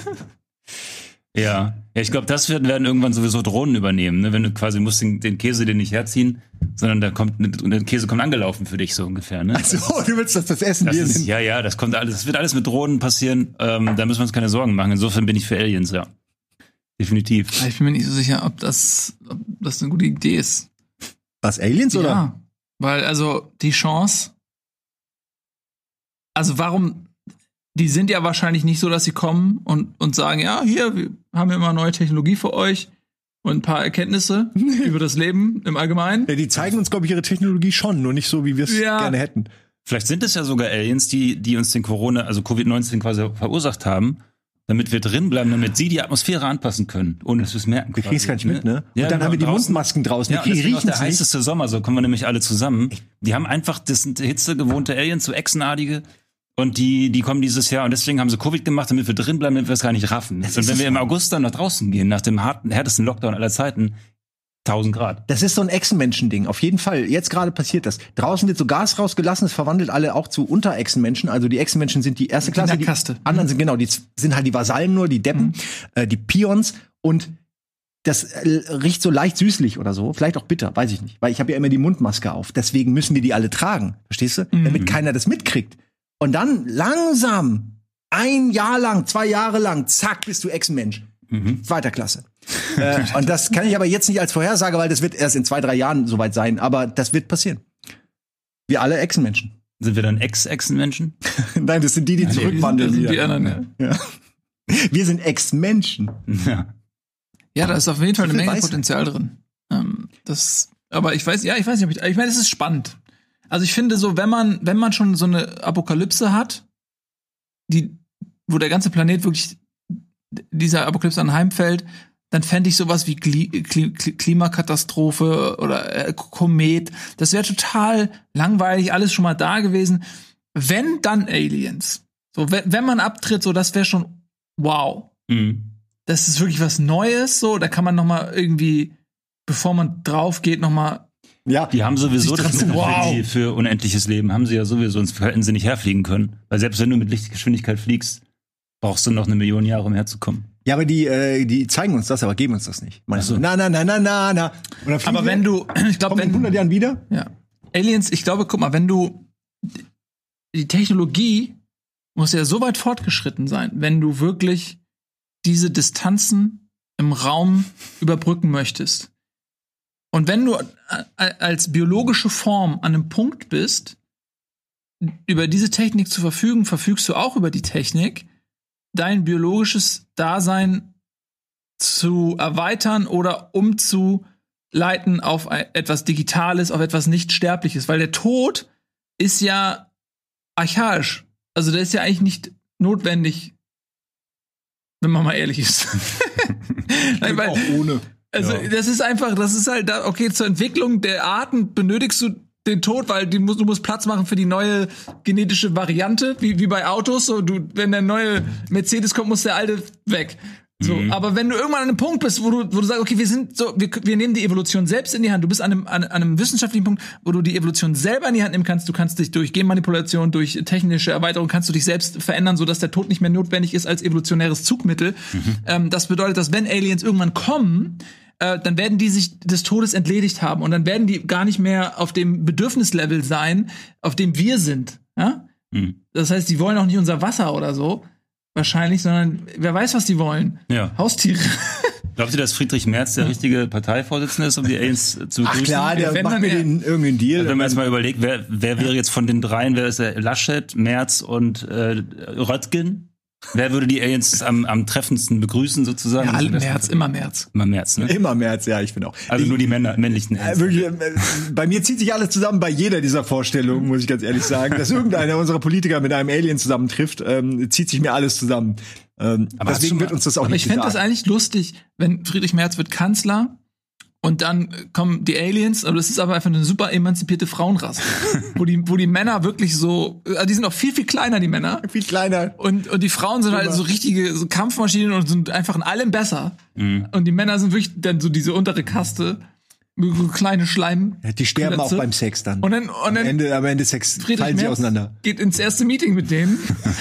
Ja, ich glaube, das werden irgendwann sowieso Drohnen übernehmen, ne? Wenn du quasi musst den Käse den nicht herziehen, sondern der Käse kommt angelaufen für dich so ungefähr, ne? Also du willst das Essen hier sind. Ja, das wird alles mit Drohnen passieren. Da müssen wir uns keine Sorgen machen. Insofern bin ich für Aliens, ja. definitiv. Ich bin mir nicht so sicher, ob das eine gute Idee ist. Was, Aliens, oder? Ja, weil also die Chance, also warum, die sind ja wahrscheinlich nicht so, dass sie kommen und sagen, ja, hier, wir haben ja immer neue Technologie für euch und ein paar Erkenntnisse über das Leben im Allgemeinen. Ja, die zeigen uns, glaube ich, ihre Technologie schon, nur nicht so, wie wir es gerne hätten. Vielleicht sind es ja sogar Aliens, die uns den Covid-19 quasi verursacht haben, damit wir drin bleiben, damit sie die Atmosphäre anpassen können, ohne dass wir es merken. Wir kriegen es gar nicht mit, ne? Ja, und dann genau, haben wir die draußen. Mundmasken draußen. Ja, die das ist auch riechen der es nicht. heißeste Sommer, so kommen wir nämlich alle zusammen. Die haben einfach, das sind hitzegewohnte Aliens, so Echsenartige. Und die kommen dieses Jahr und deswegen haben sie Covid gemacht, damit wir drin bleiben, damit wir es gar nicht raffen. Und wenn wir im August dann nach draußen gehen, nach dem härtesten Lockdown aller Zeiten, 1000 Grad. Das ist so ein Echsenmenschen-Ding, auf jeden Fall. Jetzt gerade passiert das. Draußen wird so Gas rausgelassen, es verwandelt alle auch zu Unterechsenmenschen. Also die Echsenmenschen sind die erste Klasse. Die anderen sind die sind halt die Vasallen nur, die Deppen, die Pions. Und das riecht so leicht süßlich oder so, vielleicht auch bitter, weiß ich nicht. Weil ich habe ja immer die Mundmaske auf. Deswegen müssen wir die alle tragen, verstehst du? Damit keiner das mitkriegt. Und dann langsam, 1 Jahr lang, 2 Jahre lang, zack, bist du Echsenmensch. Zweiter Klasse. Und das kann ich aber jetzt nicht als Vorhersage, weil das wird erst in 2-3 Jahren soweit sein. Aber das wird passieren. Wir alle Echsenmenschen. Sind wir dann Ex-Echsenmenschen? Nein, das sind die zurückwandeln. Die anderen, ja. Wir sind Ex-Menschen. Ja, da ist auf jeden Fall eine Menge Weisheit. Potenzial drin. Aber ich weiß nicht, ich meine, es ist spannend. Also ich finde so, wenn man schon so eine Apokalypse hat, wo der ganze Planet wirklich dieser Apokalypse anheimfällt, dann fände ich sowas wie Klimakatastrophe oder Komet. Das wäre total langweilig, alles schon mal da gewesen. Wenn, dann Aliens. So, wenn man abtritt, so, das wäre schon wow. Das ist wirklich was Neues, so, da kann man noch mal irgendwie, bevor man drauf geht, noch mal. Ja. Die haben sowieso das wow. für unendliches Leben, haben sie ja sowieso, sonst hätten sie nicht herfliegen können. Weil selbst wenn du mit Lichtgeschwindigkeit fliegst, brauchst du noch 1 Million Jahre, um herzukommen. Ja, aber die zeigen uns das, aber geben uns das nicht. Meinst du? Na. Aber wenn du, ich glaube, in 100 Jahren wieder? Ja. Aliens, ich glaube, guck mal, wenn du, die Technologie muss ja so weit fortgeschritten sein, wenn du wirklich diese Distanzen im Raum überbrücken möchtest. Und wenn du als biologische Form an einem Punkt bist, über diese Technik zu verfügen, verfügst du auch über die Technik, dein biologisches Dasein zu erweitern oder umzuleiten auf etwas Digitales, auf etwas Nicht-Sterbliches. Weil der Tod ist ja archaisch. Also der ist ja eigentlich nicht notwendig, wenn man mal ehrlich ist. Nein, weil, auch ohne. Also das ist halt, okay, zur Entwicklung der Arten benötigst du den Tod, weil du musst Platz machen für die neue genetische Variante, wie bei Autos. So, wenn der neue Mercedes kommt, muss der alte weg. So, aber wenn du irgendwann an einem Punkt bist, wo du sagst, okay, wir nehmen die Evolution selbst in die Hand. Du bist an einem wissenschaftlichen Punkt, wo du die Evolution selber in die Hand nehmen kannst. Du kannst dich durch Genmanipulation, durch technische Erweiterung, kannst du dich selbst verändern, sodass der Tod nicht mehr notwendig ist als evolutionäres Zugmittel. Das bedeutet, dass wenn Aliens irgendwann kommen, dann werden die sich des Todes entledigt haben und dann werden die gar nicht mehr auf dem Bedürfnislevel sein, auf dem wir sind. Ja? Das heißt, die wollen auch nicht unser Wasser oder so, wahrscheinlich, sondern wer weiß, was die wollen. Ja. Haustiere. Glaubt ihr, dass Friedrich Merz der richtige Parteivorsitzende ist, um die Aliens zu Ach grüßen? klar, der macht mir irgendwie einen Deal. Also wenn man jetzt mal überlegt, wer wäre jetzt von den dreien, wer ist der? Laschet, Merz und Röttgen? Wer würde die Aliens am treffendsten begrüßen, sozusagen? Ja, Merz, immer Merz. Immer Merz, ne? Immer März, ja, ich bin auch. Also nur die männlichen Aliens. Wirklich, bei mir zieht sich alles zusammen bei jeder dieser Vorstellungen, muss ich ganz ehrlich sagen. Dass irgendeiner unserer Politiker mit einem Alien zusammentrifft, zieht sich mir alles zusammen. Deswegen wird uns das auch aber nicht ich fände gesagt. das eigentlich lustig, wenn Friedrich Merz wird Kanzler und dann kommen die Aliens, aber das ist aber einfach eine super emanzipierte Frauenrasse, wo die Männer wirklich so, die sind auch viel, viel kleiner, die Männer. Viel kleiner. Und die Frauen sind halt so richtige so Kampfmaschinen und sind einfach in allem besser. Und die Männer sind wirklich dann so diese untere Kaste, so kleine Schleim. Ja, die sterben auch beim Sex dann. Und dann am Ende Sex Friedrich fallen sie Merz auseinander. geht ins erste Meeting mit denen.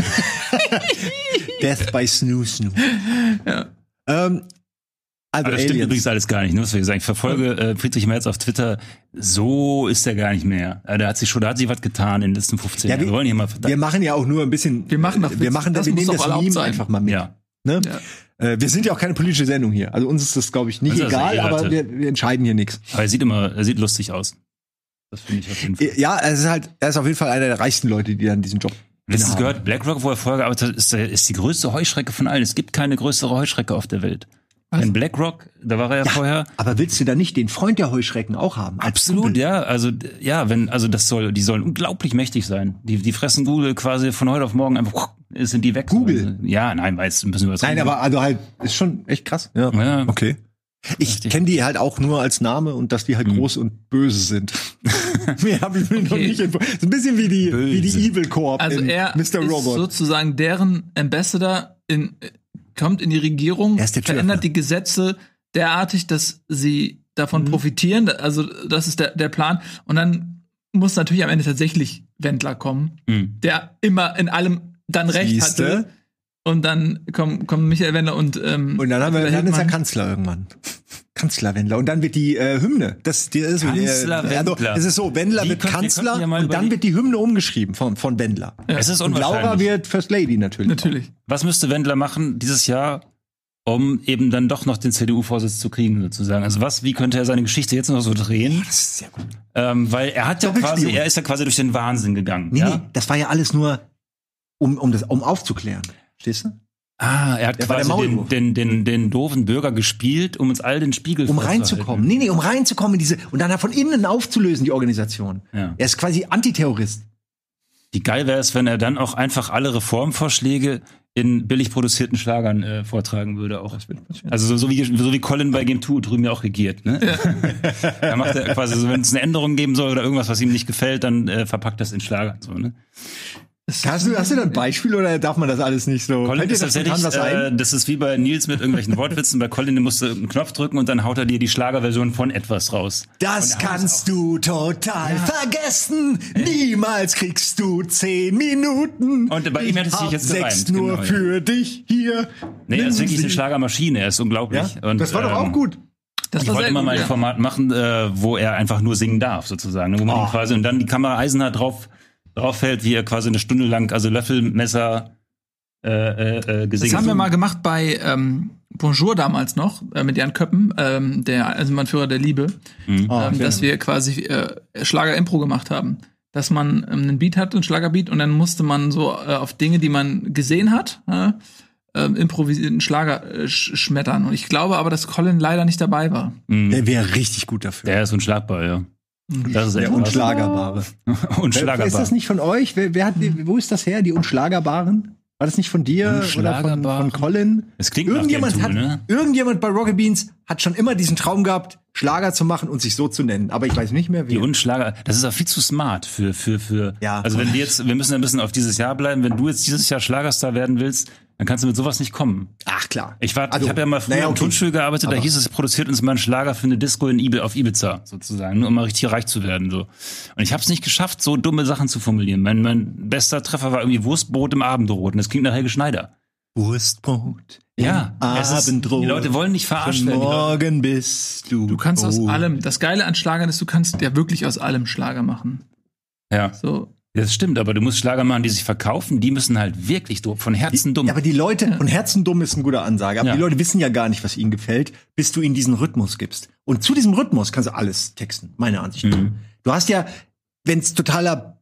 Death by Snoo Snoo. Ja. Also Aber das stimmt Aliens. übrigens alles gar nicht, ne, was wir sagen. Ich verfolge Friedrich Merz auf Twitter, so ist er gar nicht mehr. Da hat sich was getan in den letzten 15 Jahren. Wir wollen hier mal wir machen ja auch nur ein bisschen. Wir machen wir nehmen das Meme einfach mal mit. Ja. Ne? Ja. Wir sind ja auch keine politische Sendung hier. Also uns ist das, glaube ich, nicht egal, aber wir entscheiden hier nichts. Aber er sieht lustig aus. Das finde ich auf jeden Fall. Ja, er ist auf jeden Fall einer der reichsten Leute, die dann diesen Job Letztens gehört, BlackRock, wo er vorher gearbeitet hat, ist die größte Heuschrecke von allen. Es gibt keine größere Heuschrecke auf der Welt. Denn BlackRock, da war er ja vorher. Aber willst du da nicht den Freund der Heuschrecken auch haben? Absolut, ja. Also, ja, die sollen unglaublich mächtig sein. Die fressen Google quasi von heute auf morgen einfach, sind die weg. Google? Ja, nein, müssen wir was. Nein, aber also halt, ist schon echt krass. Ja. Okay. Ich kenne die halt auch nur als Name und dass die halt groß und böse sind. Mehr habe ich mir noch nicht informiert. So ein bisschen wie die Evil Corp also in er Mr. ist Robot. Sozusagen deren Ambassador kommt in die Regierung, verändert die Gesetze derartig, dass sie davon profitieren. Also das ist der Plan. Und dann muss natürlich am Ende tatsächlich Wendler kommen, der immer in allem dann recht hatte. Und dann kommen Michael Wendler und dann ist er Kanzler irgendwann. Kanzler Wendler. Und dann wird die Hymne. Kanzler Wendler. Es ist so, Wendler wird Kanzler und dann wird die Hymne umgeschrieben von Wendler. Ja. Es ist unwahrscheinlich. Und Laura wird First Lady natürlich. Was müsste Wendler machen dieses Jahr, um eben dann doch noch den CDU-Vorsitz zu kriegen, sozusagen? Also wie könnte er seine Geschichte jetzt noch so drehen? Das ist sehr gut. Weil er ist ja quasi durch den Wahnsinn gegangen. Nee, das war ja alles nur, um aufzuklären. Stehst du? Er hat quasi den doofen Bürger gespielt, um uns all den Spiegel um reinzukommen. Um reinzukommen in diese, und dann von innen aufzulösen, die Organisation. Ja. Er ist quasi Antiterrorist. Wie geil wäre es, wenn er dann auch einfach alle Reformvorschläge in billig produzierten Schlagern vortragen würde auch. Also so wie Colin bei Game 2 drüben ja auch regiert, ne? Ja. Da macht er quasi so, wenn es eine Änderung geben soll oder irgendwas, was ihm nicht gefällt, dann verpackt das in Schlagern, so, ne? Hast du da ein Beispiel oder darf man das alles nicht so? Colin ist tatsächlich, das ist wie bei Nils mit irgendwelchen Wortwitzen. Bei Colin musst du einen Knopf drücken und dann haut er dir die Schlagerversion von etwas raus. Das kannst du total vergessen. Niemals kriegst du 10 Minuten. Und bei ihm hätte ich jetzt 6 nur genau, für dich hier. Nee, er ist wirklich eine Schlagermaschine. Er ist unglaublich. Ja? Und, das war doch auch gut. Ich wollte immer mal ein Format machen, wo er einfach nur singen darf, sozusagen. Wo man ihn quasi, und dann die Kamera eisenhart drauf fällt, wie er quasi eine Stunde lang, also Löffel, Messer, gesingen. Das haben wir mal gemacht bei Bonjour damals noch, mit Jan Köppen, der Eisenbahnführer der Liebe, dass wir quasi Schlager-Impro gemacht haben. Dass man einen Beat hatte, einen Schlagerbeat, und dann musste man so auf Dinge, die man gesehen hat, improvisierten Schlager schmettern. Und ich glaube aber, dass Colin leider nicht dabei war. Der wäre richtig gut dafür. Der ist unschlagbar, ja. Das ist der Unschlagerbare. Unschlagerbar. Ist das nicht von euch? Wo ist das her, die Unschlagerbaren? War das nicht von dir oder von Colin? Es klingt irgendjemand bei Rocket Beans hat schon immer diesen Traum gehabt, Schlager zu machen und sich so zu nennen. Aber ich weiß nicht mehr, wie. Die Unschlager, das ist auch viel zu smart für. Ja. Also wir müssen ein bisschen auf dieses Jahr bleiben. Wenn du jetzt dieses Jahr Schlagerstar werden willst, dann kannst du mit sowas nicht kommen. Ach klar. Ich habe ja mal früher im Tonstudio gearbeitet, da hieß es, produziert uns mal einen Schlager für eine Disco auf Ibiza, sozusagen, nur um mal richtig reich zu werden. So. Und ich habe es nicht geschafft, so dumme Sachen zu formulieren. Mein bester Treffer war irgendwie Wurstbrot im Abendrot, und das klingt nach Helge Schneider. Wurstbrot. Ja, Abendrot. Die Leute wollen nicht verarscht werden. Morgen bist du. Du kannst aus allem. Das Geile an Schlagern ist, du kannst ja wirklich aus allem Schlager machen. Ja. So. Das stimmt, aber du musst Schlager machen, die sich verkaufen, die müssen halt wirklich von Herzen dumm. Ja, aber die Leute, von Herzen dumm ist eine gute Ansage, aber die Leute wissen ja gar nicht, was ihnen gefällt, bis du ihnen diesen Rhythmus gibst. Und zu diesem Rhythmus kannst du alles texten, meiner Ansicht nach. Du hast ja, wenn es totaler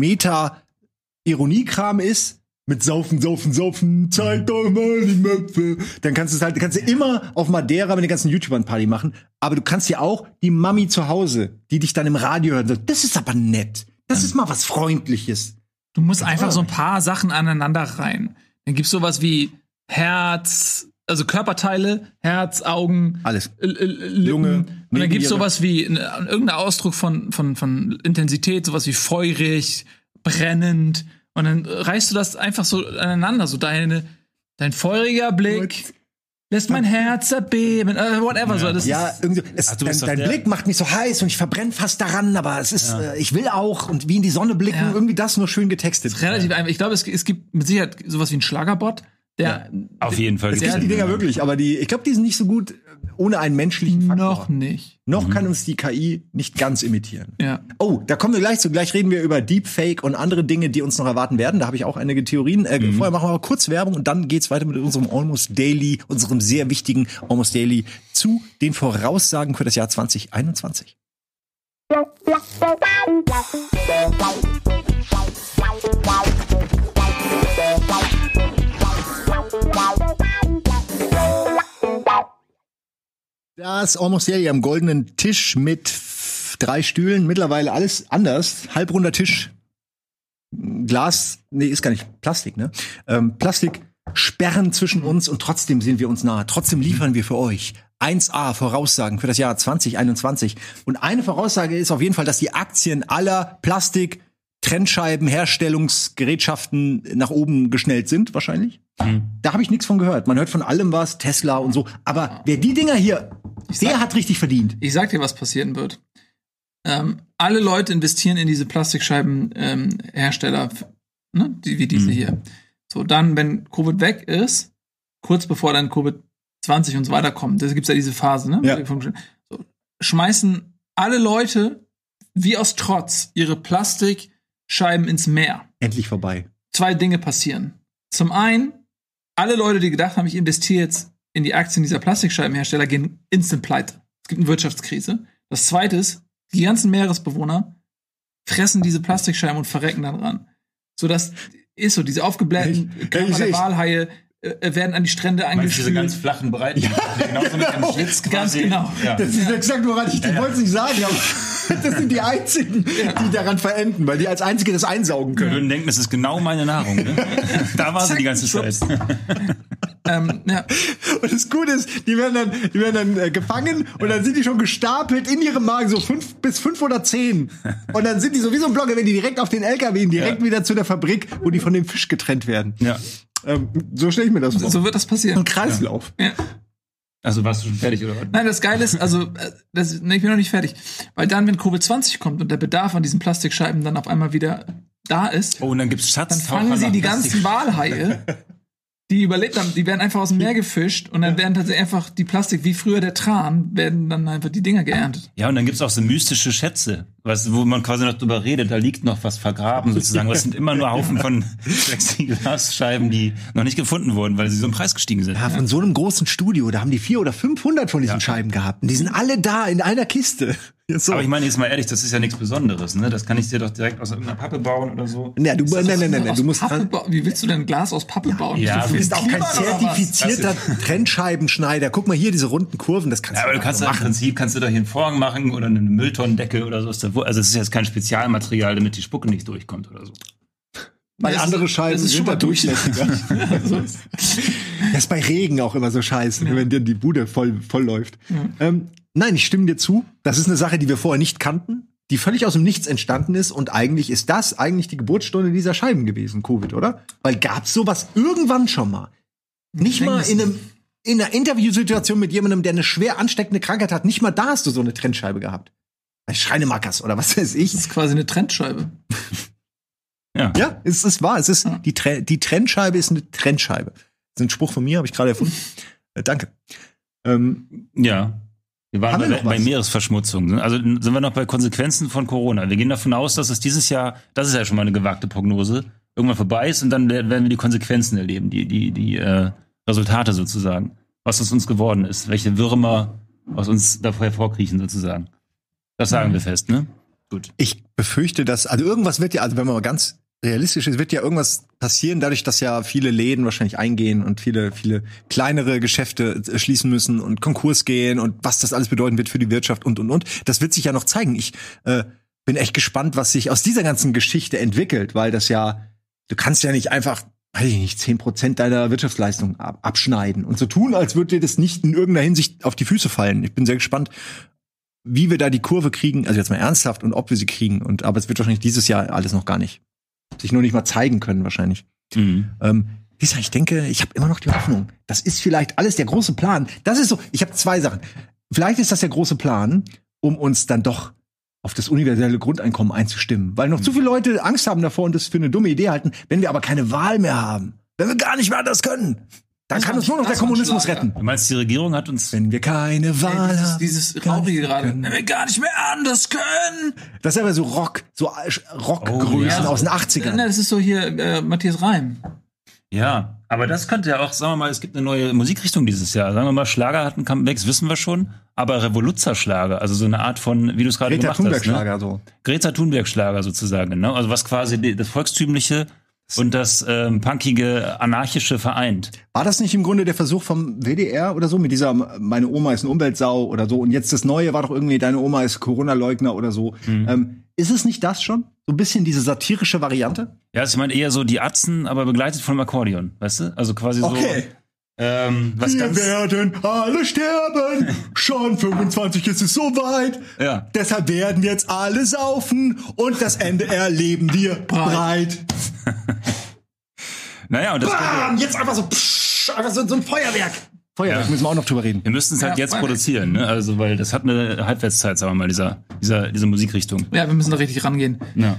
Meta-Ironiekram ist, mit Saufen, zeig doch mal die Möpfe. Dann kannst du immer auf Madeira mit den ganzen YouTubern Party machen. Aber du kannst ja auch die Mami zu Hause, die dich dann im Radio hört, sagt, das ist aber nett. Das ist mal was Freundliches. Du musst einfach so ein paar Sachen aneinander rein. Dann gibt's sowas wie Herz, also Körperteile, Herz, Augen, alles. Lunge. Und dann gibt's sowas wie irgendein Ausdruck von Intensität, sowas wie feurig, brennend. Und dann reißt du das einfach so aneinander, so dein feuriger Blick lässt mein Herz erbeben, whatever. So, das dein Blick macht mich so heiß und ich verbrenne fast daran, aber es ist, ich will auch und wie in die Sonne blicken, irgendwie das nur schön getextet. Relativ einfach. Ich glaube, es gibt mit Sicherheit sowas wie einen Schlagerbot, der auf jeden Fall. Es gibt die Dinger wirklich, aber ich glaube, die sind nicht so gut ohne einen menschlichen Faktor. Noch nicht. Noch kann uns die KI nicht ganz imitieren. Ja. Oh, da kommen wir gleich zu. Gleich reden wir über Deepfake und andere Dinge, die uns noch erwarten werden. Da habe ich auch einige Theorien. Vorher machen wir aber kurz Werbung und dann geht's weiter mit unserem Almost Daily, unserem sehr wichtigen Almost Daily zu den Voraussagen für das Jahr 2021. Das Almost Daily am goldenen Tisch mit 3 Stühlen. Mittlerweile alles anders. Halbrunder Tisch. Glas, nee, ist gar nicht Plastik, ne? Plastiksperren zwischen uns und trotzdem sind wir uns nahe. Trotzdem liefern wir für euch 1A Voraussagen für das Jahr 2021. Und eine Voraussage ist auf jeden Fall, dass die Aktien aller Plastik, Trennscheiben, Herstellungsgerätschaften nach oben geschnellt sind, wahrscheinlich. Da habe ich nichts von gehört. Man hört von allem was, Tesla und so. Aber wer die Dinger hier, der hat richtig verdient. Ich sag dir, was passieren wird. Alle Leute investieren in diese Plastikscheibenhersteller, ne, wie diese hier. So, dann, wenn Covid weg ist, kurz bevor dann Covid-20 und so weiter kommt, da gibt's ja diese Phase, ne? Ja. So, schmeißen alle Leute wie aus Trotz ihre Plastikscheiben ins Meer. Endlich vorbei. 2 Dinge passieren. Zum einen, alle Leute, die gedacht haben, ich investiere jetzt in die Aktien dieser Plastikscheibenhersteller, gehen instant pleite. Es gibt eine Wirtschaftskrise. Das zweite ist, die ganzen Meeresbewohner fressen diese Plastikscheiben und verrecken dann dran. So, das ist so, diese aufgeblähten Körper der Walhaie werden an die Strände angespült. Diese ganz flachen Breiten. Ja, genauso mit dem Schlitz ganz quasi. genau. Ja. Das ist exakt, woran ich wollte es nicht sagen, aber das sind die einzigen, die daran verenden, weil die als einzige das einsaugen Wir können. würden denken, das ist genau meine Nahrung. Ne? Da war sie die ganze Zeit. Ja. Und das Gute ist, die werden dann gefangen und dann sind die schon gestapelt in ihrem Magen, so 5 bis 5 oder 10. Und dann sind die so wie so ein Blogger, wenn die direkt auf den LKW, direkt wieder zu der Fabrik, wo die von dem Fisch getrennt werden. Ja. So stelle ich mir das vor. So wird das passieren. Ein Kreislauf. Ja. Also warst du schon fertig, oder was? Nein, das Geile ist, also, ich bin noch nicht fertig. Weil dann, wenn Covid-20 kommt und der Bedarf an diesen Plastikscheiben dann auf einmal wieder da ist, Oh, und dann gibt's dann Schatztaucher. fangen sie nach die Plastik- ganzen Walhaie, die überlebt haben, die werden einfach aus dem Meer gefischt und dann werden tatsächlich einfach die Plastik, wie früher der Tran, werden dann einfach die Dinger geerntet. Ja, und dann gibt's auch so mystische Schätze, wo man quasi noch drüber redet, da liegt noch was vergraben sozusagen. Das sind immer nur Haufen von Plexiglasscheiben, die noch nicht gefunden wurden, weil sie so im Preis gestiegen sind. Ja, von so einem großen Studio, da haben die 400 oder 500 von diesen Scheiben gehabt. Und die sind alle da in einer Kiste. So. Aber ich meine jetzt mal ehrlich, das ist ja nichts Besonderes, ne? Das kann ich dir doch direkt aus irgendeiner Pappe bauen oder so. Ja, nein, du musst Pappe wie willst du denn Glas aus Pappe bauen? ja, Du bist auch kein Klima oder was? zertifizierter Trennscheibenschneider. Guck mal hier, diese runden Kurven, das kannst Ja, aber du kannst im Prinzip kannst du doch hier einen Vorhang machen oder einen Mülltonnendeckel oder so. Also es ist jetzt kein Spezialmaterial, damit die Spucke nicht durchkommt oder so. Weil Das andere ist- Scheiben das ist schon sind da mal durchlässiger. Das ist bei Regen auch immer so scheiße, wenn dir die Bude voll läuft. Nein, ich stimme dir zu. Das ist eine Sache, die wir vorher nicht kannten, die völlig aus dem Nichts entstanden ist. Und eigentlich ist das eigentlich die Geburtsstunde dieser Scheiben gewesen, Covid, oder? Weil gab's sowas irgendwann schon mal? Nicht mal in einer Interviewsituation mit jemandem, der eine schwer ansteckende Krankheit hat. Nicht mal da hast du so eine Trennscheibe gehabt. Bei Schreinemackers oder was weiß ich. Das ist quasi eine Trendscheibe. Ja. Ja, es ist wahr. Es ist die Trennscheibe ist eine Trennscheibe. Das ist ein Spruch von mir, habe ich gerade erfunden. Danke. Ja. Wir waren Haben wir noch bei was? Meeresverschmutzung. Ne? Also sind wir noch bei Konsequenzen von Corona. Wir gehen davon aus, dass es dieses Jahr, das ist ja schon mal eine gewagte Prognose, irgendwann vorbei ist und dann werden wir die Konsequenzen erleben, die Resultate sozusagen, was aus uns geworden ist, welche Würmer aus uns davor hervorkriechen sozusagen. Das sagen wir fest, ne? Gut. Ich befürchte, dass, also irgendwas wird ja, also wenn man mal ganz realistisch ist, wird ja irgendwas passieren, dadurch, dass ja viele Läden wahrscheinlich eingehen und viele kleinere Geschäfte schließen müssen und Konkurs gehen und was das alles bedeuten wird für die Wirtschaft und. Das wird sich ja noch zeigen. Ich bin echt gespannt, was sich aus dieser ganzen Geschichte entwickelt, weil das ja, du kannst ja nicht einfach, weiß ich nicht, 10% deiner Wirtschaftsleistung abschneiden und so tun, als würde dir das nicht in irgendeiner Hinsicht auf die Füße fallen. Ich bin sehr gespannt, wie wir da die Kurve kriegen, also jetzt mal ernsthaft und ob wir sie kriegen. Aber es wird wahrscheinlich dieses Jahr alles noch gar nicht. Sich nur nicht mal zeigen können wahrscheinlich. Lisa, ich denke, ich habe immer noch die Hoffnung. Das ist vielleicht alles der große Plan. Das ist so, ich habe 2 Sachen. Vielleicht ist das der große Plan, um uns dann doch auf das universelle Grundeinkommen einzustimmen. Weil noch zu viele Leute Angst haben davor und das für eine dumme Idee halten. Wenn wir aber keine Wahl mehr haben, wenn wir gar nicht mehr anders können, Dann kann uns nur noch der Kommunismus retten. Du meinst, die Regierung hat uns... Wenn wir keine Wahl haben. Dieses Traurige gerade. Wenn wir gar nicht mehr anders können. Das ist aber so Rockgrößen aus den 80ern. Das ist so hier Matthias Reim. Ja, aber das könnte ja auch, sagen wir mal, es gibt eine neue Musikrichtung dieses Jahr. Sagen wir mal, Schlager hatten Comebacks, wissen wir schon. Aber Revoluzzer-Schlager, also so eine Art von, wie du es gerade gemacht hast. Greta Thunberg-Schlager, so. Greta Thunberg-Schlager sozusagen, ne? Also was quasi das Volkstümliche und das punkige, anarchische vereint. War das nicht im Grunde der Versuch vom WDR oder so mit dieser meine Oma ist eine Umweltsau oder so und jetzt das Neue war doch irgendwie deine Oma ist Corona-Leugner oder so. Ist es nicht das schon? So ein bisschen diese satirische Variante? Ja, ich meine eher so die Atzen, aber begleitet von einem Akkordeon, weißt du? Also quasi so. Was wir werden alle sterben. Schon 25 ist es soweit. Ja. Deshalb werden wir jetzt alle saufen und das Ende erleben wir breit. Naja, und das Bam! Jetzt einfach so, einfach so ein Feuerwerk. Feuerwerk, müssen wir auch noch drüber reden. Wir müssten es halt jetzt produzieren, ne? Also, weil das hat eine Halbwertszeit, sagen wir mal, diese Musikrichtung. Ja, wir müssen da richtig rangehen. Ja.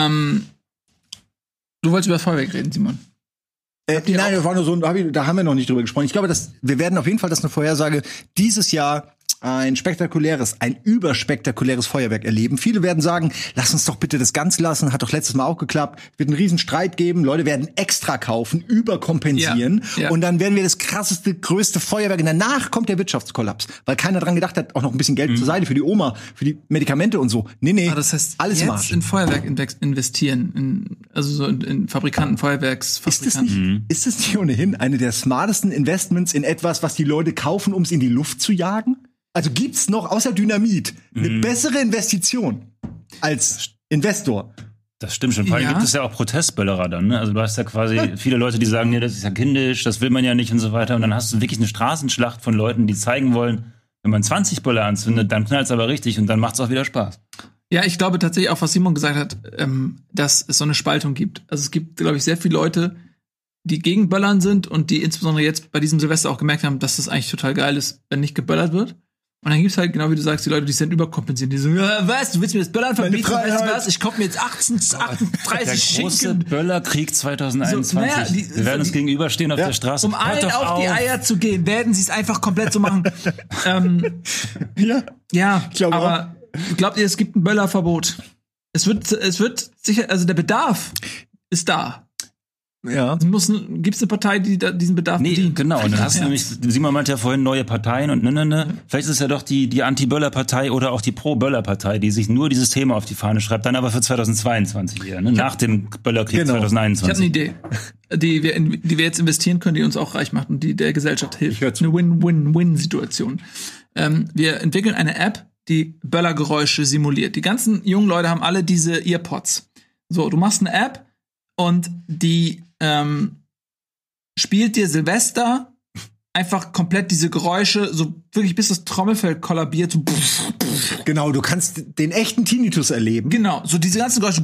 Du wolltest über Feuerwerk reden, Simon. Nein, das war nur so, da haben wir noch nicht drüber gesprochen. Ich glaube, wir werden auf jeden Fall, das ist eine Vorhersage, dieses Jahr ein überspektakuläres Feuerwerk erleben. Viele werden sagen, lass uns doch bitte das ganz lassen, hat doch letztes Mal auch geklappt. Es wird einen riesen Streit geben, Leute werden extra kaufen, überkompensieren und dann werden wir das krasseste, größte Feuerwerk. Und danach kommt der Wirtschaftskollaps, weil keiner dran gedacht hat, auch noch ein bisschen Geld zur Seite für die Oma, für die Medikamente und so. Nee, das heißt, alles jetzt Marsch. in Feuerwerk investieren, also so in Fabrikanten, Feuerwerksfabrikanten. Ist das nicht ohnehin eine der smartesten Investments in etwas, was die Leute kaufen, um es in die Luft zu jagen? Also gibt's noch außer Dynamit eine bessere Investition als Investor? Das stimmt schon. Vor allem gibt es ja auch Protestböllerer dann. Ne? Also du hast ja quasi viele Leute, die sagen, nee, das ist ja kindisch, das will man ja nicht und so weiter. Und dann hast du wirklich eine Straßenschlacht von Leuten, die zeigen wollen, wenn man 20 Böller anzündet, dann knallt's aber richtig und dann macht's auch wieder Spaß. Ja, ich glaube tatsächlich auch, was Simon gesagt hat, dass es so eine Spaltung gibt. Also es gibt, glaube ich, sehr viele Leute, die gegen Böllern sind und die insbesondere jetzt bei diesem Silvester auch gemerkt haben, dass das eigentlich total geil ist, wenn nicht geböllert wird. Und dann gibt's halt, genau wie du sagst, die Leute, die sind überkompensieren. Die so, was, du willst mir das Böllern verbieten? Weißt du was? Ich kaufe mir jetzt 38 Schinken. Der große Böllerkrieg 2021. So, naja, wir werden uns gegenüberstehen auf der Straße. Um allen auf die Eier zu gehen, werden sie es einfach komplett so machen. Ja, ich glaube aber glaubt ihr, es gibt ein Böllerverbot? Es wird sicher, also der Bedarf ist da. Ja. Gibt's eine Partei, die diesen Bedarf bedient? Genau. Und dann hast du nämlich, Simon meinte ja vorhin, neue Parteien und Vielleicht ist es ja doch die Anti-Böller-Partei oder auch die Pro-Böller-Partei, die sich nur dieses Thema auf die Fahne schreibt, dann aber für 2022 eher, ne? Nach dem Böllerkrieg 2021. Ich habe eine Idee, die wir jetzt investieren können, die uns auch reich macht und die der Gesellschaft hilft. Eine Win-Win-Win-Situation. Wir entwickeln eine App, die Böllergeräusche simuliert. Die ganzen jungen Leute haben alle diese Earpods. So, du machst eine App und die spielt dir Silvester einfach komplett diese Geräusche, so wirklich bis das Trommelfell kollabiert. So genau, du kannst den echten Tinnitus erleben. Genau, so diese ganzen Geräusche.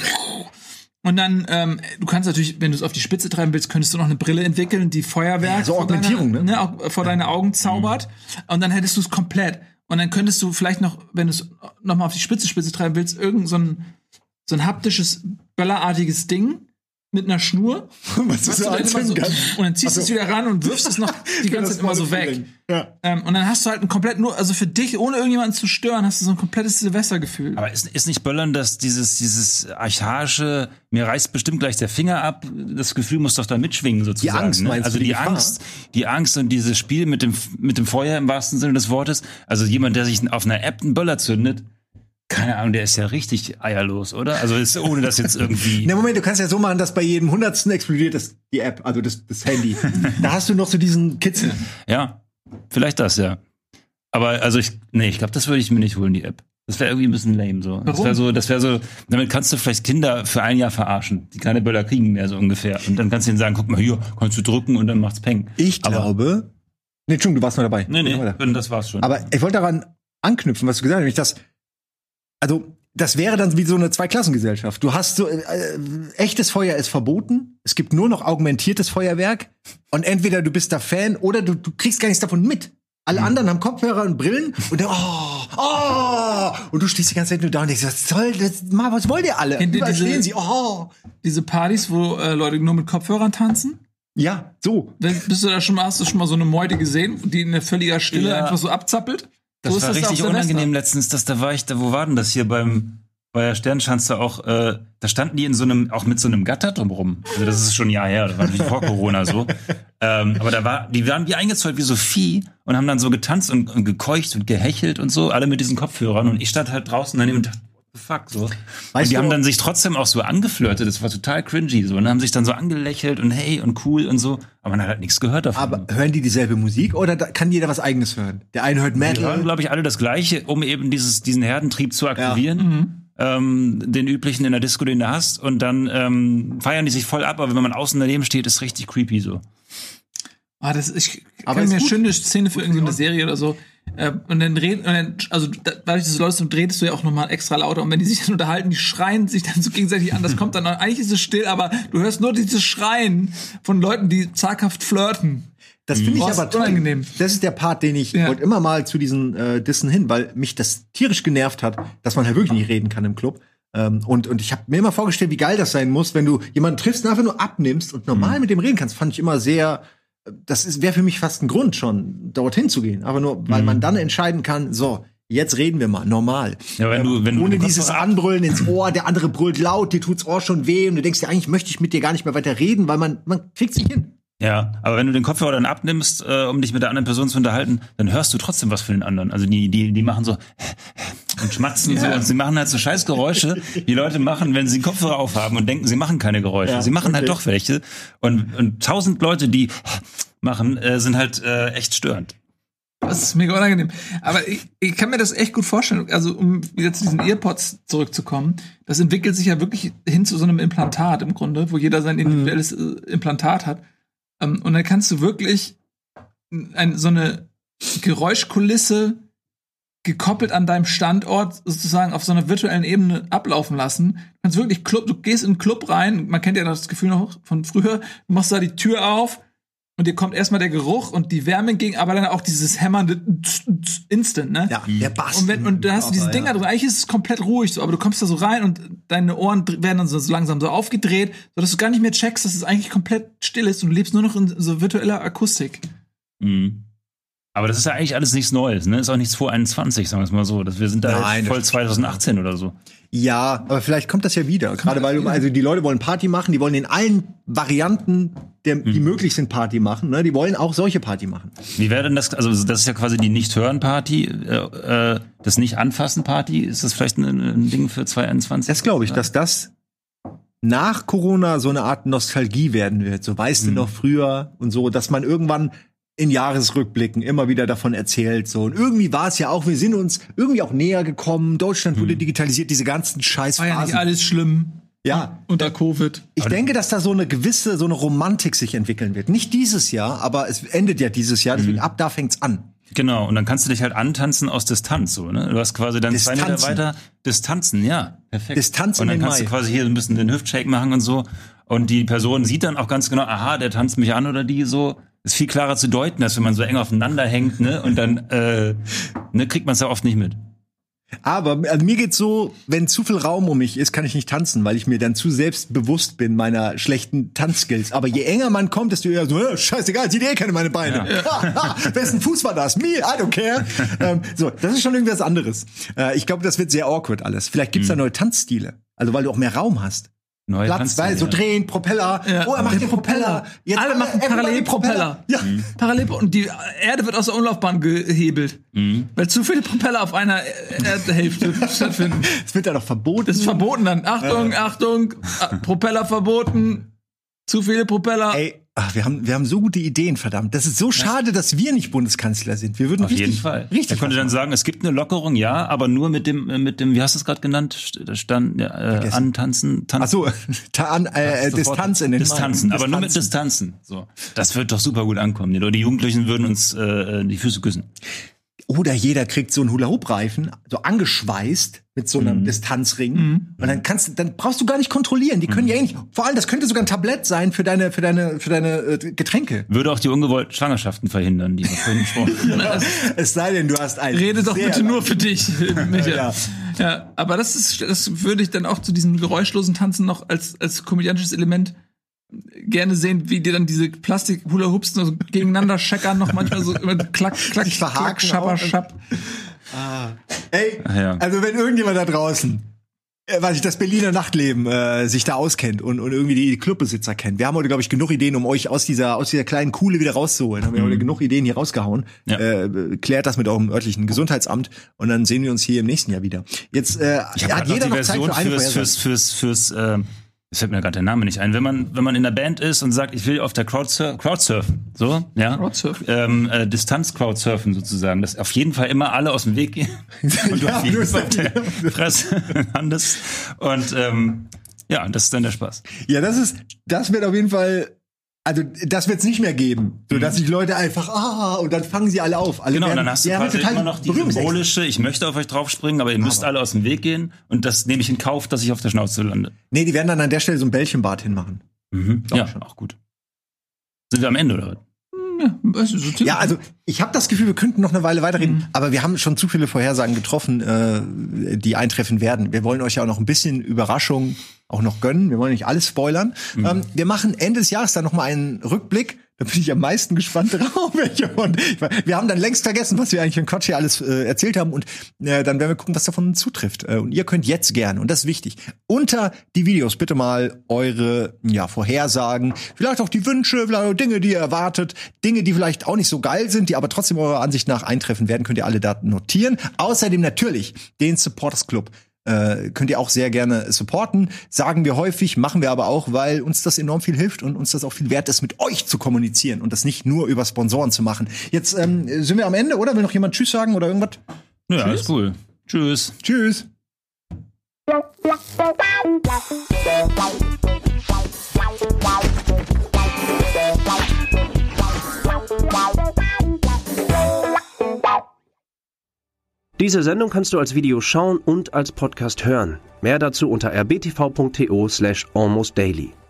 Und dann, du kannst natürlich, wenn du es auf die Spitze treiben willst, könntest du noch eine Brille entwickeln, die Feuerwerk so Augmentierung, vor deine Augen zaubert. Und dann hättest du es komplett. Und dann könntest du vielleicht noch, wenn du es noch mal auf die Spitze treiben willst, irgend so ein haptisches, böllerartiges Ding mit einer Schnur. Was du und dann ziehst du es wieder ran und wirfst es noch die ganze Zeit immer so weg. Ja. Und dann hast du halt ein komplett also für dich, ohne irgendjemanden zu stören, hast du so ein komplettes Silvestergefühl. Aber ist nicht Böllern, dass dieses archaische, mir reißt bestimmt gleich der Finger ab, das Gefühl muss doch da mitschwingen sozusagen. Die Angst, ne? meinst Also du, die Angst und dieses Spiel mit dem Feuer im wahrsten Sinne des Wortes. Also jemand, der sich auf einer App einen Böller zündet, keine Ahnung, der ist ja richtig eierlos, oder? Also ist ohne das jetzt irgendwie. Na Moment, du kannst ja so machen, dass bei jedem 100. explodiert die App, also das Handy. Da hast du noch so diesen Kitzel. Ja, vielleicht das, ja. Aber also ich glaube, das würde ich mir nicht holen, die App. Das wäre irgendwie ein bisschen lame so. Warum? Das wäre so, damit kannst du vielleicht Kinder für ein Jahr verarschen, die keine Böller kriegen mehr so ungefähr. Und dann kannst du ihnen sagen, guck mal hier, kannst du drücken und dann macht's Peng. Ich glaube. Nee, Entschuldigung, du warst mal dabei. Nee, das war's schon. Aber ich wollte daran anknüpfen, was du gesagt hast, nämlich also, das wäre dann wie so eine Zweiklassengesellschaft. Du hast so, echtes Feuer ist verboten. Es gibt nur noch augmentiertes Feuerwerk. Und entweder du bist da Fan oder du kriegst gar nichts davon mit. Alle anderen haben Kopfhörer und Brillen und dann, und du stehst die ganze Zeit nur da und denkst, was wollt ihr alle? Kennt ihr stehen sie, diese Partys, wo Leute nur mit Kopfhörern tanzen? Ja, so. Hast du schon mal so eine Meute gesehen, die in der völliger Stille einfach so abzappelt? Das so war richtig unangenehm letztens, wo war denn das hier bei der Sternschanze auch, da standen die in so einem, auch mit so einem Gatter drumrum. Also das ist schon ein Jahr her, das war natürlich vor Corona so. Aber die waren wie eingezäunt wie so Vieh und haben dann so getanzt und gekeucht und gehechelt und so, alle mit diesen Kopfhörern und ich stand halt draußen daneben und fuck, so. Und die haben dann sich trotzdem auch so angeflirtet, das war total cringy, so, und haben sich dann so angelächelt und hey und cool und so, aber man hat halt nichts gehört davon. Aber hören die dieselbe Musik oder kann jeder was Eigenes hören? Der eine hört Metal. Die hören, glaube ich, alle das Gleiche, um eben diesen Herdentrieb zu aktivieren. Ja. Den üblichen in der Disco, den du hast, und dann feiern die sich voll ab, aber wenn man außen daneben steht, ist richtig creepy so. Ich kann mir eine schöne Szene für irgendeine Serie oder so. Und dann dadurch, dass du läufst, redest du ja auch nochmal extra lauter. Und wenn die sich dann unterhalten, die schreien sich dann so gegenseitig an. Das kommt dann, eigentlich ist es still, aber du hörst nur dieses Schreien von Leuten, die zaghaft flirten. Das finde ich aber unangenehm. Das ist der Part, den ich wollte immer mal zu diesen Dissen hin, weil mich das tierisch genervt hat, dass man halt wirklich nicht reden kann im Club. Und ich habe mir immer vorgestellt, wie geil das sein muss, wenn du jemanden triffst und einfach nur abnimmst und normal mit dem reden kannst. Fand ich immer sehr. Wäre für mich fast ein Grund schon, dorthin zu gehen. Aber nur, weil man dann entscheiden kann, so, jetzt reden wir mal, normal. Ja, wenn du ohne dieses Anbrüllen ins Ohr, der andere brüllt laut, dir tut's Ohr schon weh und du denkst dir, eigentlich möchte ich mit dir gar nicht mehr weiter reden, weil man kriegt's nicht hin. Ja, aber wenn du den Kopfhörer dann abnimmst, um dich mit der anderen Person zu unterhalten, dann hörst du trotzdem was von den anderen. Also die machen so und schmatzen so und sie machen halt so Scheißgeräusche, die Leute machen, wenn sie den Kopfhörer aufhaben und denken, sie machen keine Geräusche. Sie machen halt doch welche. Und 1000 Leute, die machen, sind halt echt störend. Das ist mega unangenehm. Aber ich kann mir das echt gut vorstellen. Also, um wieder zu diesen EarPods zurückzukommen, das entwickelt sich ja wirklich hin zu so einem Implantat im Grunde, wo jeder sein individuelles Implantat hat. Und dann kannst du wirklich so eine Geräuschkulisse gekoppelt an deinem Standort sozusagen auf so einer virtuellen Ebene ablaufen lassen. Du kannst wirklich du gehst in einen Club rein, man kennt ja das Gefühl noch von früher, du machst da die Tür auf und dir kommt erstmal der Geruch und die Wärme entgegen, aber dann auch dieses hämmernde Instant, ne? Ja, der Bass. Und da hast du diese Dinger drin, eigentlich ist es komplett ruhig so, aber du kommst da so rein und deine Ohren werden dann so langsam so aufgedreht, sodass du gar nicht mehr checkst, dass es eigentlich komplett still ist und du lebst nur noch in so virtueller Akustik. Mhm. Aber das ist ja eigentlich alles nichts Neues, ne? Ist auch nichts vor 21, sagen wir es mal so. Wir sind da voll 2018 oder so. Ja, aber vielleicht kommt das ja wieder. Gerade weil die Leute wollen Party machen, die wollen in allen Varianten, die möglich sind, Party machen. Ne? Die wollen auch solche Party machen. Wie wäre denn das? Also das ist ja quasi die Nicht-Hören-Party, das Nicht-Anfassen-Party. Ist das vielleicht ein Ding für 2021? Das glaube ich, dass das nach Corona so eine Art Nostalgie werden wird. So weißt du noch früher und so, dass man irgendwann in Jahresrückblicken immer wieder davon erzählt, so. Und irgendwie war es ja auch, wir sind uns irgendwie auch näher gekommen. Deutschland wurde digitalisiert, diese ganzen Scheißphasen. War ja nicht alles schlimm. Ja. Unter Covid. Ich denke, dass da so eine Romantik sich entwickeln wird. Nicht dieses Jahr, aber es endet ja dieses Jahr, deswegen ab da fängt's an. Genau, und dann kannst du dich halt antanzen aus Distanz, so, ne? Du hast quasi dann 2 Meter weiter Distanzen, ja, perfekt. Distanzen. Und dann kannst du quasi hier ein bisschen den Hüftshake machen und so. Und die Person sieht dann auch ganz genau, aha, der tanzt mich an oder die so. Ist viel klarer zu deuten, als wenn man so eng aufeinander hängt, ne? Und dann kriegt man es ja oft nicht mit. Aber mir geht's so, wenn zu viel Raum um mich ist, kann ich nicht tanzen, weil ich mir dann zu selbstbewusst bin meiner schlechten Tanzskills. Aber je enger man kommt, desto eher so, scheißegal, sieht eh keine meine Beine. Ja. Wessen Fuß war das? Me, I don't care. So, das ist schon irgendwas anderes. Ich glaube, das wird sehr awkward alles. Vielleicht gibt's da neue Tanzstile. Also, weil du auch mehr Raum hast. Neue Platz, weil so drehen, Propeller. Ja. Oh, er macht den Propeller. Jetzt alle machen Parallelpropeller. Ja. Parallel und die Erde wird aus der Umlaufbahn gehebelt. Weil zu viele Propeller auf einer Erdhälfte stattfinden. Das wird ja doch verboten. Das ist verboten dann. Achtung, Propeller verboten. Zu viele Propeller. Ey, wir haben so gute Ideen, verdammt. Das ist so schade, dass wir nicht Bundeskanzler sind. Wir würden auf jeden Fall. Er könnte dann sagen, es gibt eine Lockerung, ja, aber nur mit dem, wie hast du es gerade genannt? Antanzen. Ach so, Distanz in den Distanzen, aber nur mit Distanzen. So, das wird doch super gut ankommen. Die Jugendlichen würden uns die Füße küssen. Oder jeder kriegt so einen Hula-Hoop-Reifen, so angeschweißt mit so einem Distanzring. Und dann brauchst du gar nicht kontrollieren. Die können ja eh nicht. Vor allem, das könnte sogar ein Tablett sein für deine Getränke. Würde auch die ungewollten Schwangerschaften verhindern, die wir vorhin gesprochen haben. Es sei denn, du hast einen. Rede doch bitte nur für dich, Michael. Ja, aber das würde ich dann auch zu diesem geräuschlosen Tanzen noch als komödiantisches Element gerne sehen, wie die dann diese Plastik-Hula-Hoops so gegeneinander scheckern, noch manchmal so immer klack, klack, klack, schapper, schapp. Ey, also wenn irgendjemand da draußen, weiß ich, das Berliner Nachtleben sich da auskennt und irgendwie die Clubbesitzer kennt. Wir haben heute, glaube ich, genug Ideen, um euch aus dieser kleinen Kuhle wieder rauszuholen. Haben wir heute genug Ideen hier rausgehauen. Ja. Klärt das mit eurem örtlichen Gesundheitsamt und dann sehen wir uns hier im nächsten Jahr wieder. Jetzt hat jeder noch Zeit für eine fürs es fällt mir gerade der Name nicht ein. Wenn man in der Band ist und sagt, ich will auf der Crowdsurfen, so, ja, Distanz-Crowdsurfen sozusagen, dass auf jeden Fall immer alle aus dem Weg gehen und du auf jeden Fall auf der Fresse landest und ja, das ist dann der Spaß. Ja, das wird auf jeden Fall. Also, das wird's nicht mehr geben, so dass sich Leute einfach und dann fangen sie alle auf. Alle genau, dann hast du quasi immer noch die symbolische, ich möchte auf euch draufspringen, aber ihr müsst alle aus dem Weg gehen und das nehme ich in Kauf, dass ich auf der Schnauze lande. Nee, die werden dann an der Stelle so ein Bällchenbad hinmachen. Ja, auch gut. Sind wir am Ende, oder was? Ja, also ich habe das Gefühl, wir könnten noch eine Weile weiterreden, aber wir haben schon zu viele Vorhersagen getroffen, die eintreffen werden. Wir wollen euch ja auch noch ein bisschen Überraschung auch noch gönnen. Wir wollen nicht alles spoilern. Wir machen Ende des Jahres dann noch mal einen Rückblick. Da bin ich am meisten gespannt drauf. Wir haben dann längst vergessen, was wir eigentlich in Quatsch hier alles erzählt haben. Und dann werden wir gucken, was davon zutrifft. Und ihr könnt jetzt gerne, und das ist wichtig, unter die Videos bitte mal eure Vorhersagen, vielleicht auch die Wünsche, vielleicht auch Dinge, die ihr erwartet, Dinge, die vielleicht auch nicht so geil sind, die aber trotzdem eurer Ansicht nach eintreffen werden, könnt ihr alle da notieren. Außerdem natürlich den Supporters Club. Könnt ihr auch sehr gerne supporten. Sagen wir häufig, machen wir aber auch, weil uns das enorm viel hilft und uns das auch viel wert ist, mit euch zu kommunizieren und das nicht nur über Sponsoren zu machen. Jetzt sind wir am Ende, oder? Will noch jemand Tschüss sagen oder irgendwas? Ja, alles cool. Tschüss. Tschüss. Diese Sendung kannst du als Video schauen und als Podcast hören. Mehr dazu unter rbtv.to/almostdaily.